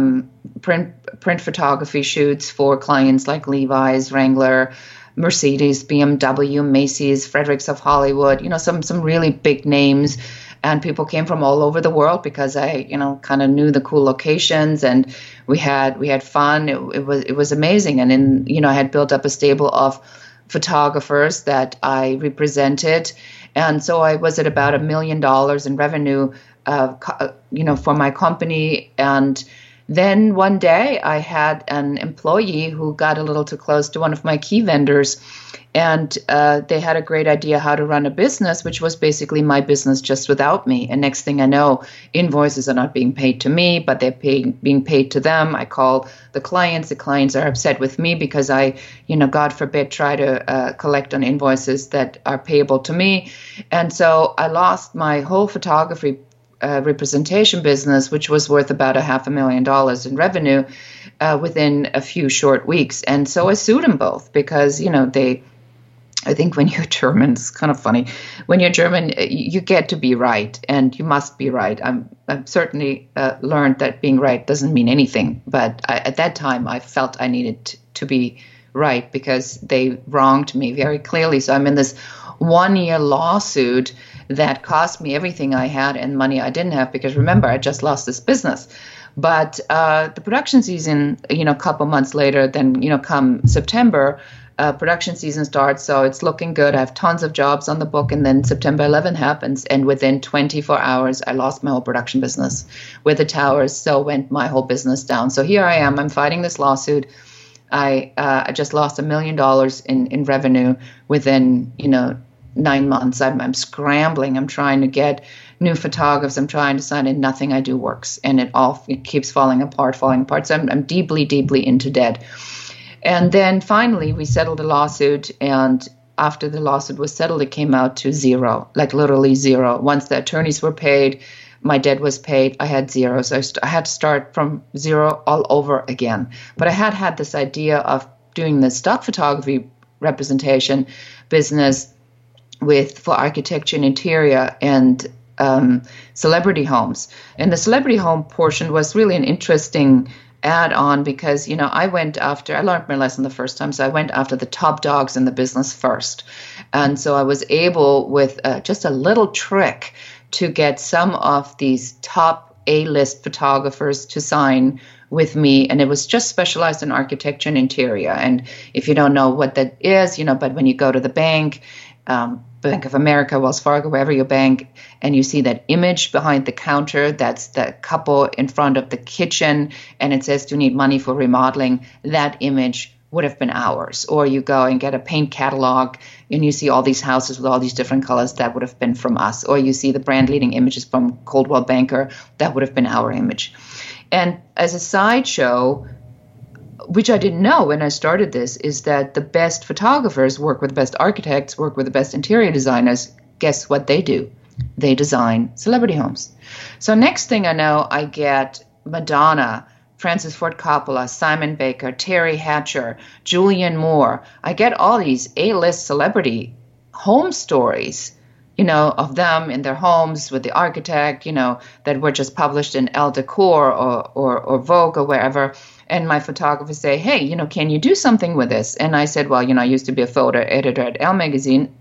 print photography shoots for clients like Levi's, Wrangler, Mercedes, BMW, Macy's, Fredericks of Hollywood, some really big names. And people came from all over the world because I, kind of knew the cool locations, and we had fun. It was amazing. And then, I had built up a stable of photographers that I represented. And so I was at about $1 million in revenue, for my company. And then one day I had an employee who got a little too close to one of my key vendors, and they had a great idea how to run a business, which was basically my business just without me. And next thing I know, invoices are not being paid to me, but they're being paid to them. I call the clients. The clients are upset with me because I, God forbid, try to collect on invoices that are payable to me. And so I lost my whole photography representation business, which was worth about $500,000 in revenue within a few short weeks. And so I sued them both because, I think when you're German, it's kind of funny. When you're German, you get to be right, and you must be right. I've certainly learned that being right doesn't mean anything. But at that time, I felt I needed to be right because they wronged me very clearly. So I'm in this 1-year lawsuit that cost me everything I had and money I didn't have, because remember, I just lost this business. But the production season, a couple months later, then, come September, production season starts, so it's looking good. I have tons of jobs on the book, and then September 11th happens, and within 24 hours, I lost my whole production business with the towers. So went my whole business down. So here I am. I'm fighting this lawsuit. I just lost $1 million in revenue within 9 months. I'm scrambling. I'm trying to get new photographers. I'm trying to sign in. Nothing I do works, and it keeps falling apart. So I'm deeply, deeply into debt. And then finally, we settled the lawsuit, and after the lawsuit was settled, it came out to zero, like literally zero. Once the attorneys were paid, my debt was paid, I had zero. So I had to start from zero all over again. But I had this idea of doing the stock photography representation business for architecture and interior and celebrity homes. And the celebrity home portion was really an interesting add on because, I learned my lesson the first time. So I went after the top dogs in the business first. And so I was able with just a little trick to get some of these top A-list photographers to sign with me. And it was just specialized in architecture and interior. And if you don't know what that is, but when you go to the bank, Bank of America, Wells Fargo, wherever you bank, and you see that image behind the counter, that's the couple in front of the kitchen, and it says, do you need money for remodeling? That image would have been ours. Or you go and get a paint catalog, and you see all these houses with all these different colors, that would have been from us. Or you see the brand leading images from Coldwell Banker, that would have been our image. And as a sideshow, which I didn't know when I started this, is that the best photographers work with the best architects, work with the best interior designers. Guess what they do? They design celebrity homes. So next thing I know, I get Madonna, Francis Ford Coppola, Simon Baker, Terry Hatcher, Julianne Moore. I get all these A-list celebrity home stories, of them in their homes with the architect, that were just published in Elle Decor or Vogue or wherever. And my photographers say, hey, can you do something with this? And I said, well, I used to be a photo editor at Elle Magazine.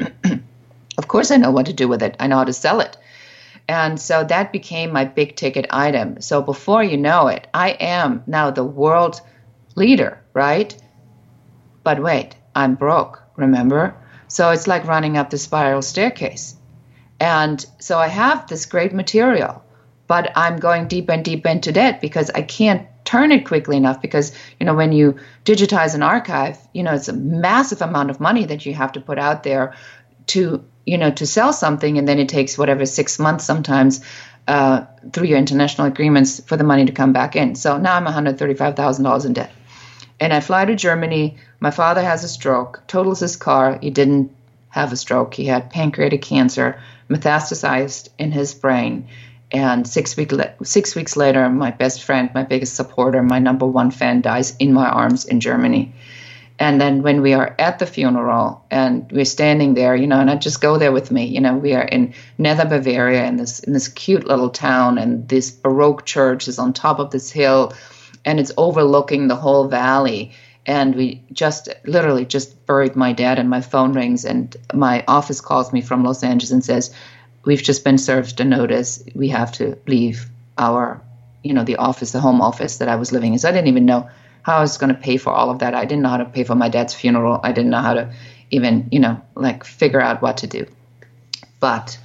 Of course I know what to do with it. I know how to sell it. And so that became my big ticket item. So before you know it, I am now the world leader, right? But wait, I'm broke, remember? So it's like running up the spiral staircase. And so I have this great material, but I'm going deep and deep into debt because I can't turn it quickly enough, because, when you digitize an archive, it's a massive amount of money that you have to put out there to sell something. And then it takes 6 months sometimes through your international agreements for the money to come back in. So now I'm $135,000 in debt. And I fly to Germany. My father has a stroke, totals his car. He didn't have a stroke. He had pancreatic cancer, metastasized in his brain. And 6 weeks later, my best friend, my biggest supporter, my number one fan, dies in my arms in Germany. And then when we are at the funeral and we're standing there, and I just go there with me, we are in Nether Bavaria in this cute little town, and this Baroque church is on top of this hill, and it's overlooking the whole valley. And we literally just buried my dad, and my phone rings, and my office calls me from Los Angeles and says, we've just been served a notice. We have to leave our, the office, the home office that I was living in. So I didn't even know how I was going to pay for all of that. I didn't know how to pay for my dad's funeral. I didn't know how to even, figure out what to do. But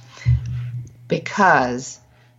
because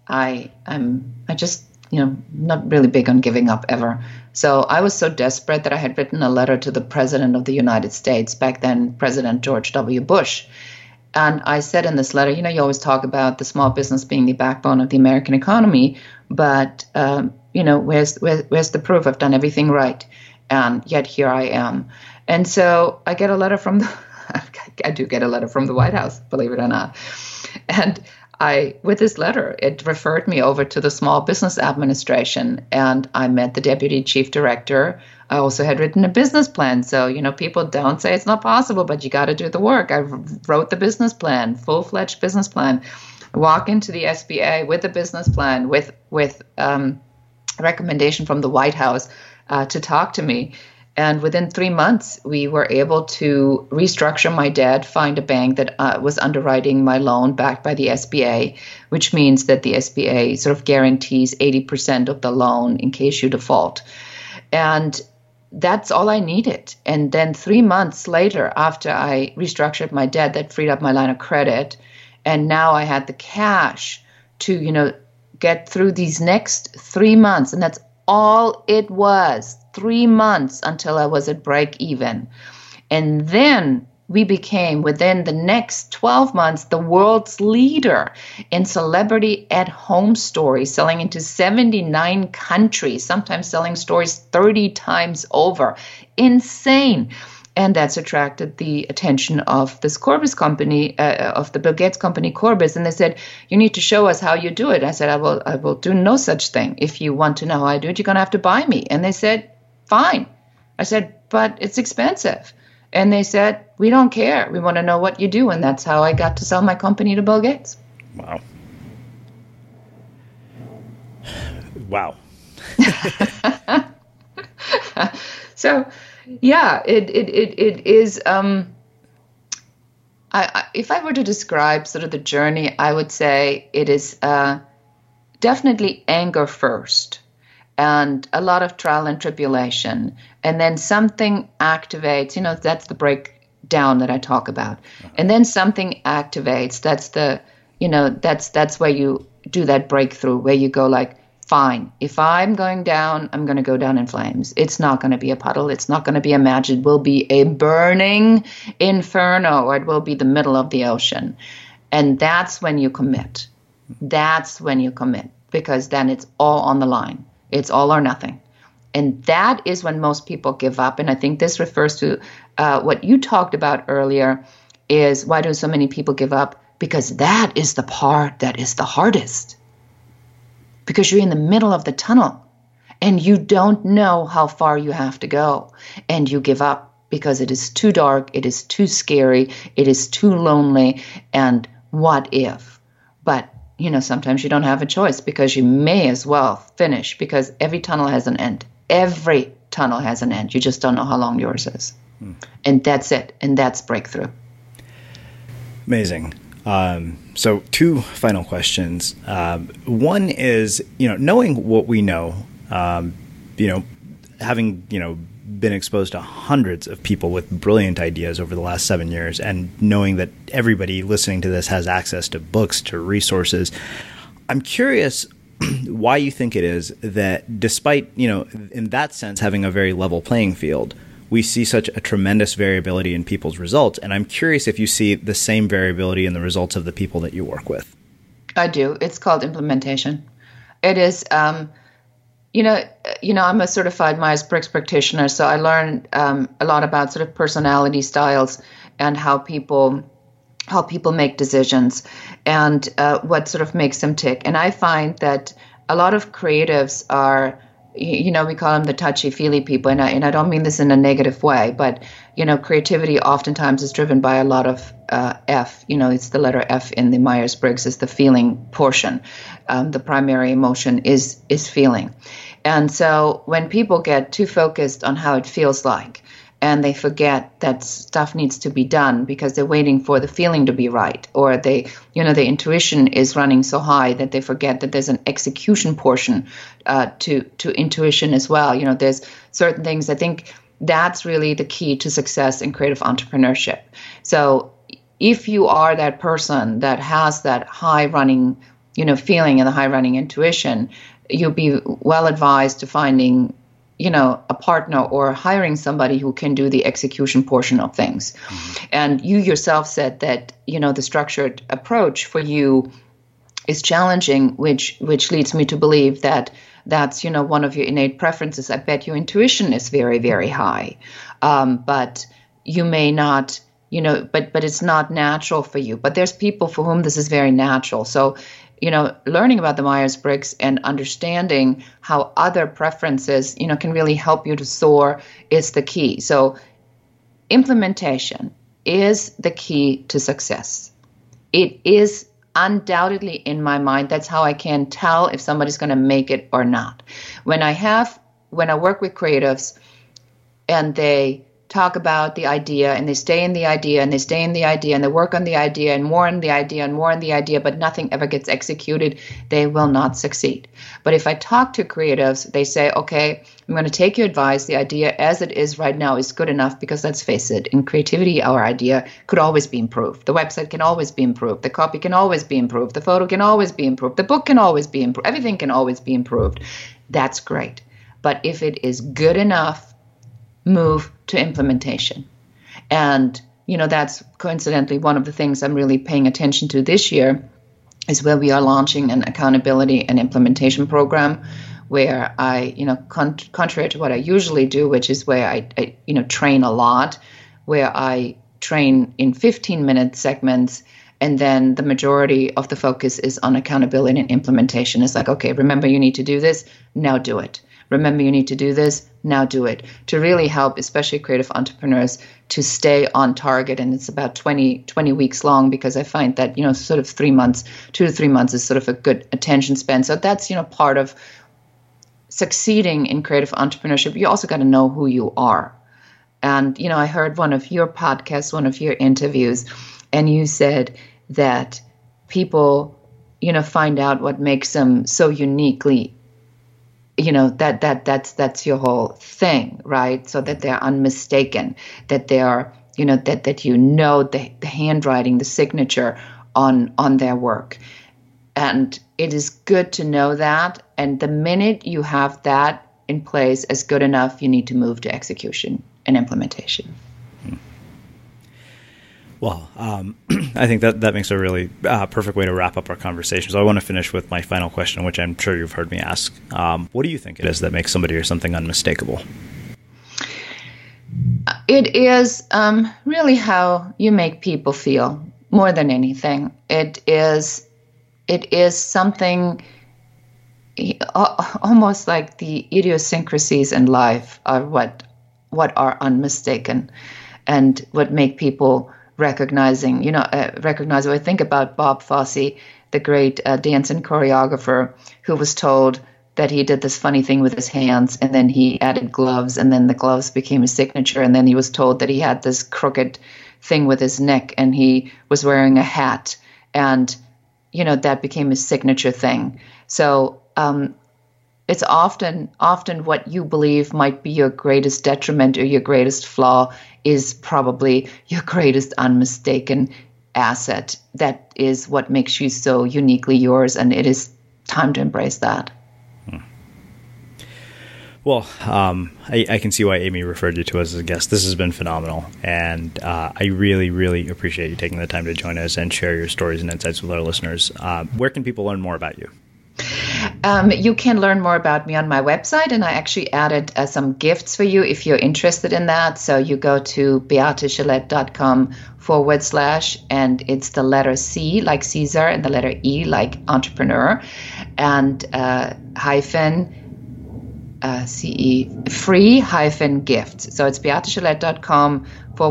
I'm just, not really big on giving up ever. So I was so desperate that I had written a letter to the President of the United States, back then President George W. Bush. And I said in this letter, you always talk about the small business being the backbone of the American economy, but, where's the proof? I've done everything right, and yet here I am. And so I get a letter from I do get a letter from the White House, believe it or not. And with this letter, it referred me over to the Small Business Administration, and I met the Deputy Chief Director. I also had written a business plan. So, people don't say it's not possible, but you got to do the work. I wrote the business plan, full-fledged business plan. Walk into the SBA with a business plan, with recommendation from the White House to talk to me. And within 3 months, we were able to restructure my debt, find a bank that was underwriting my loan backed by the SBA, which means that the SBA sort of guarantees 80% of the loan in case you default. And that's all I needed. And then 3 months later, after I restructured my debt, that freed up my line of credit. And now I had the cash to, get through these next 3 months. And that's all it was, 3 months until I was at break even. And then we became, within the next 12 months, the world's leader in celebrity at-home stories, selling into 79 countries, sometimes selling stories 30 times over. Insane. And that's attracted the attention of this Corbis company, of the Bill Gates company, Corbis. And they said, you need to show us how you do it. I said, I will do no such thing. If you want to know how I do it, you're going to have to buy me. And they said, fine. I said, but it's expensive. And they said, we don't care. We want to know what you do. And that's how I got to sell my company to Bill Gates. Wow. Wow. So, yeah, it is. If I were to describe sort of the journey, I would say it is definitely anger first, and a lot of trial and tribulation, and then something activates. That's the breakdown that I talk about, and then something activates. That's the, that's where you do that breakthrough, where you go like, fine, if I'm going down, I'm going to go down in flames. It's not going to be a puddle. It's not going to be a match. It will be a burning inferno, or it will be the middle of the ocean. And that's when you commit. That's when you commit, because then it's all on the line. It's all or nothing. And that is when most people give up. And I think this refers to what you talked about earlier, is why do so many people give up? Because that is the part that is the hardest. Because you're in the middle of the tunnel and you don't know how far you have to go, and you give up because it is too dark, it is too scary, it is too lonely, and what if? But, sometimes you don't have a choice, because you may as well finish, because every tunnel has an end. Every tunnel has an end. You just don't know how long yours is. And that's it. And that's breakthrough. Amazing. So 2 final questions. One is, knowing what we know, having, been exposed to hundreds of people with brilliant ideas over the last 7 years, and knowing that everybody listening to this has access to books, to resources, I'm curious why you think it is that despite, in that sense, having a very level playing field, we see such a tremendous variability in people's results. And I'm curious if you see the same variability in the results of the people that you work with. I do. It's called implementation. It is, I'm a certified Myers-Briggs practitioner, so I learned a lot about sort of personality styles and how people make decisions and what sort of makes them tick. And I find that a lot of creatives are, we call them the touchy-feely people, and I don't mean this in a negative way, but, creativity oftentimes is driven by a lot of F. It's the letter F in the Myers-Briggs is the feeling portion. The primary emotion is feeling. And so when people get too focused on how it feels like, and they forget that stuff needs to be done because they're waiting for the feeling to be right, or the intuition is running so high that they forget that there's an execution portion to intuition as well. There's certain things. I think that's really the key to success in creative entrepreneurship. So if you are that person that has that high running, feeling and the high running intuition, you'll be well advised to finding a partner or hiring somebody who can do the execution portion of things. Mm-hmm. And you yourself said that, the structured approach for you is challenging, which leads me to believe that that's, one of your innate preferences. I bet your intuition is very, very high. But you may not, but it's not natural for you. But there's people for whom this is very natural. So, learning about the Myers-Briggs and understanding how other preferences, can really help you to soar is the key. So implementation is the key to success. It is undoubtedly in my mind. That's how I can tell if somebody's going to make it or not. When I work with creatives and they talk about the idea and they stay in the idea and they stay in the idea and they work on the idea and more on the idea and more on the idea, but nothing ever gets executed, they will not succeed. But if I talk to creatives, they say, okay, I'm going to take your advice. The idea as it is right now is good enough, because let's face it, in creativity, our idea could always be improved. The website can always be improved. The copy can always be improved. The photo can always be improved. The book can always be improved. Everything can always be improved. That's great. But if it is good enough, move to implementation. And, that's coincidentally one of the things I'm really paying attention to this year is where we are launching an accountability and implementation program where I, contrary to what I usually do, which is where I train a lot, where I train in 15-minute segments, and then the majority of the focus is on accountability and implementation. It's like, okay, remember you need to do this, now do it. Remember you need to do this, now do it. To really help, especially creative entrepreneurs, to stay on target. And it's about 20 weeks long, because I find that, sort of 2 to 3 months is sort of a good attention span. So that's, part of succeeding in creative entrepreneurship. You also got to know who you are. And, I heard one of your podcasts, one of your interviews, and you said that people, find out what makes them so uniquely, that's your whole thing, right? So that they're unmistaken, that they are, that the handwriting, the signature on their work. And it is good to know that. And the minute you have that in place as good enough, you need to move to execution and implementation. Well, I think that makes a really perfect way to wrap up our conversation. So I want to finish with my final question, which I'm sure you've heard me ask. What do you think it is that makes somebody or something unmistakable? It is really how you make people feel more than anything. It is something almost like the idiosyncrasies in life are what are unmistaken and what make people recognizable. I think about Bob Fosse, the great dancing choreographer, who was told that he did this funny thing with his hands, and then he added gloves, and then the gloves became his signature, and then he was told that he had this crooked thing with his neck, and he was wearing a hat, and that became his signature thing. So it's often what you believe might be your greatest detriment or your greatest flaw is probably your greatest unmistaken asset. That is what makes you so uniquely yours, and it is time to embrace that. Well, I can see why Amy referred you to us as a guest. This has been phenomenal, and I really, really appreciate you taking the time to join us and share your stories and insights with our listeners. Where can people learn more about you? You can learn more about me on my website, and I actually added some gifts for you if you're interested in that. So you go to beategillette.com / and it's the letter C like Caesar and the letter E like entrepreneur, and hyphen CE free -gifts. So it's beategillette.com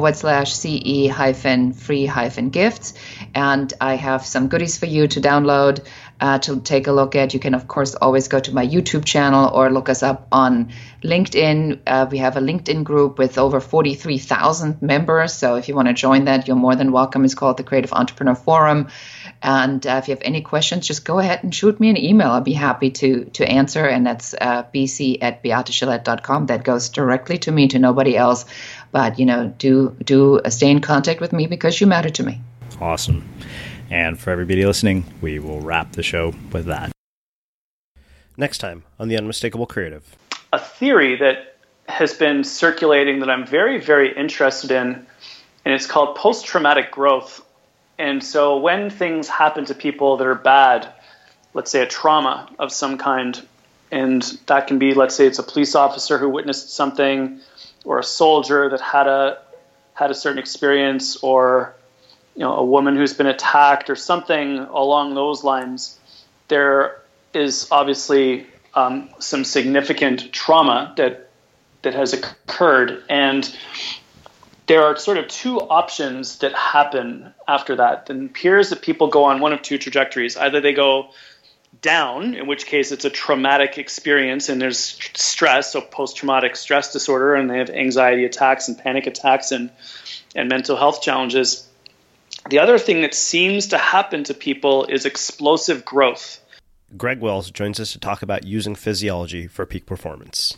/ CE free -gifts. And I have some goodies for you to download, to take a look at. You can, of course, always go to my YouTube channel or look us up on LinkedIn. We have a LinkedIn group with over 43,000 members. So if you want to join that, you're more than welcome. It's called the Creative Entrepreneur Forum. And if you have any questions, just go ahead and shoot me an email. I'll be happy to answer. And that's bc@beategillette.com. That goes directly to me, to nobody else. But, do stay in contact with me because you matter to me. Awesome. And for everybody listening, we will wrap the show with that. Next time on The Unmistakable Creative. A theory that has been circulating that I'm very, very interested in, and it's called post-traumatic growth. And so when things happen to people that are bad, let's say a trauma of some kind, and that can be, let's say it's a police officer who witnessed something, or a soldier that had a certain experience, or a woman who's been attacked or something along those lines, there is obviously some significant trauma that has occurred. And there are sort of two options that happen after that. It appears that people go on one of two trajectories. Either they go down, in which case it's a traumatic experience and there's stress, so post-traumatic stress disorder, and they have anxiety attacks and panic attacks and mental health challenges. The other thing that seems to happen to people is explosive growth. Greg Wells joins us to talk about using physiology for peak performance.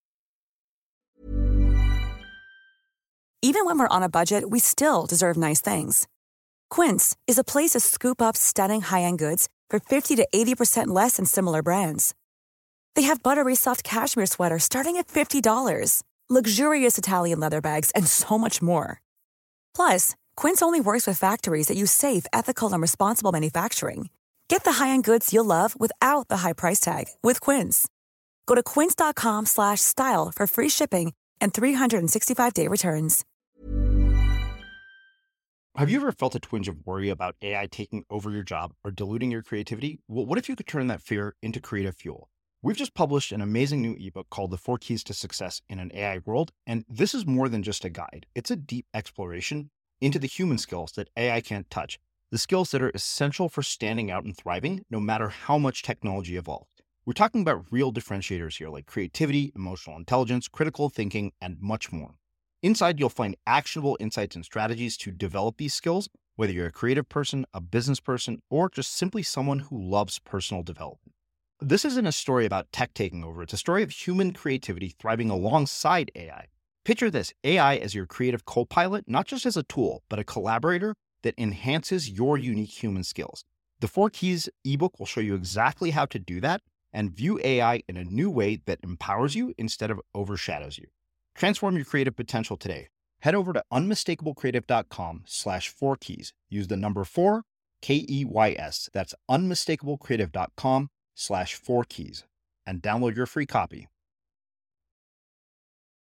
Even when we're on a budget, we still deserve nice things. Quince is a place to scoop up stunning high-end goods for 50 to 80% less than similar brands. They have buttery soft cashmere sweaters starting at $50, luxurious Italian leather bags, and so much more. Plus, Quince only works with factories that use safe, ethical, and responsible manufacturing. Get the high-end goods you'll love without the high price tag with Quince. Go to quince.com/style for free shipping and 365-day returns. Have you ever felt a twinge of worry about AI taking over your job or diluting your creativity? Well, what if you could turn that fear into creative fuel? We've just published an amazing new ebook called The 4 Keys to Success in an AI World, and this is more than just a guide. It's a deep exploration into the human skills that AI can't touch, the skills that are essential for standing out and thriving, no matter how much technology evolved. We're talking about real differentiators here, like creativity, emotional intelligence, critical thinking, and much more. Inside, you'll find actionable insights and strategies to develop these skills, whether you're a creative person, a business person, or just simply someone who loves personal development. This isn't a story about tech taking over. It's a story of human creativity thriving alongside AI. Picture this, AI as your creative co-pilot, not just as a tool, but a collaborator that enhances your unique human skills. The 4 Keys ebook will show you exactly how to do that and view AI in a new way that empowers you instead of overshadows you. Transform your creative potential today. Head over to unmistakablecreative.com/4keys. Use the number 4, KEYS. That's unmistakablecreative.com/4keys and download your free copy.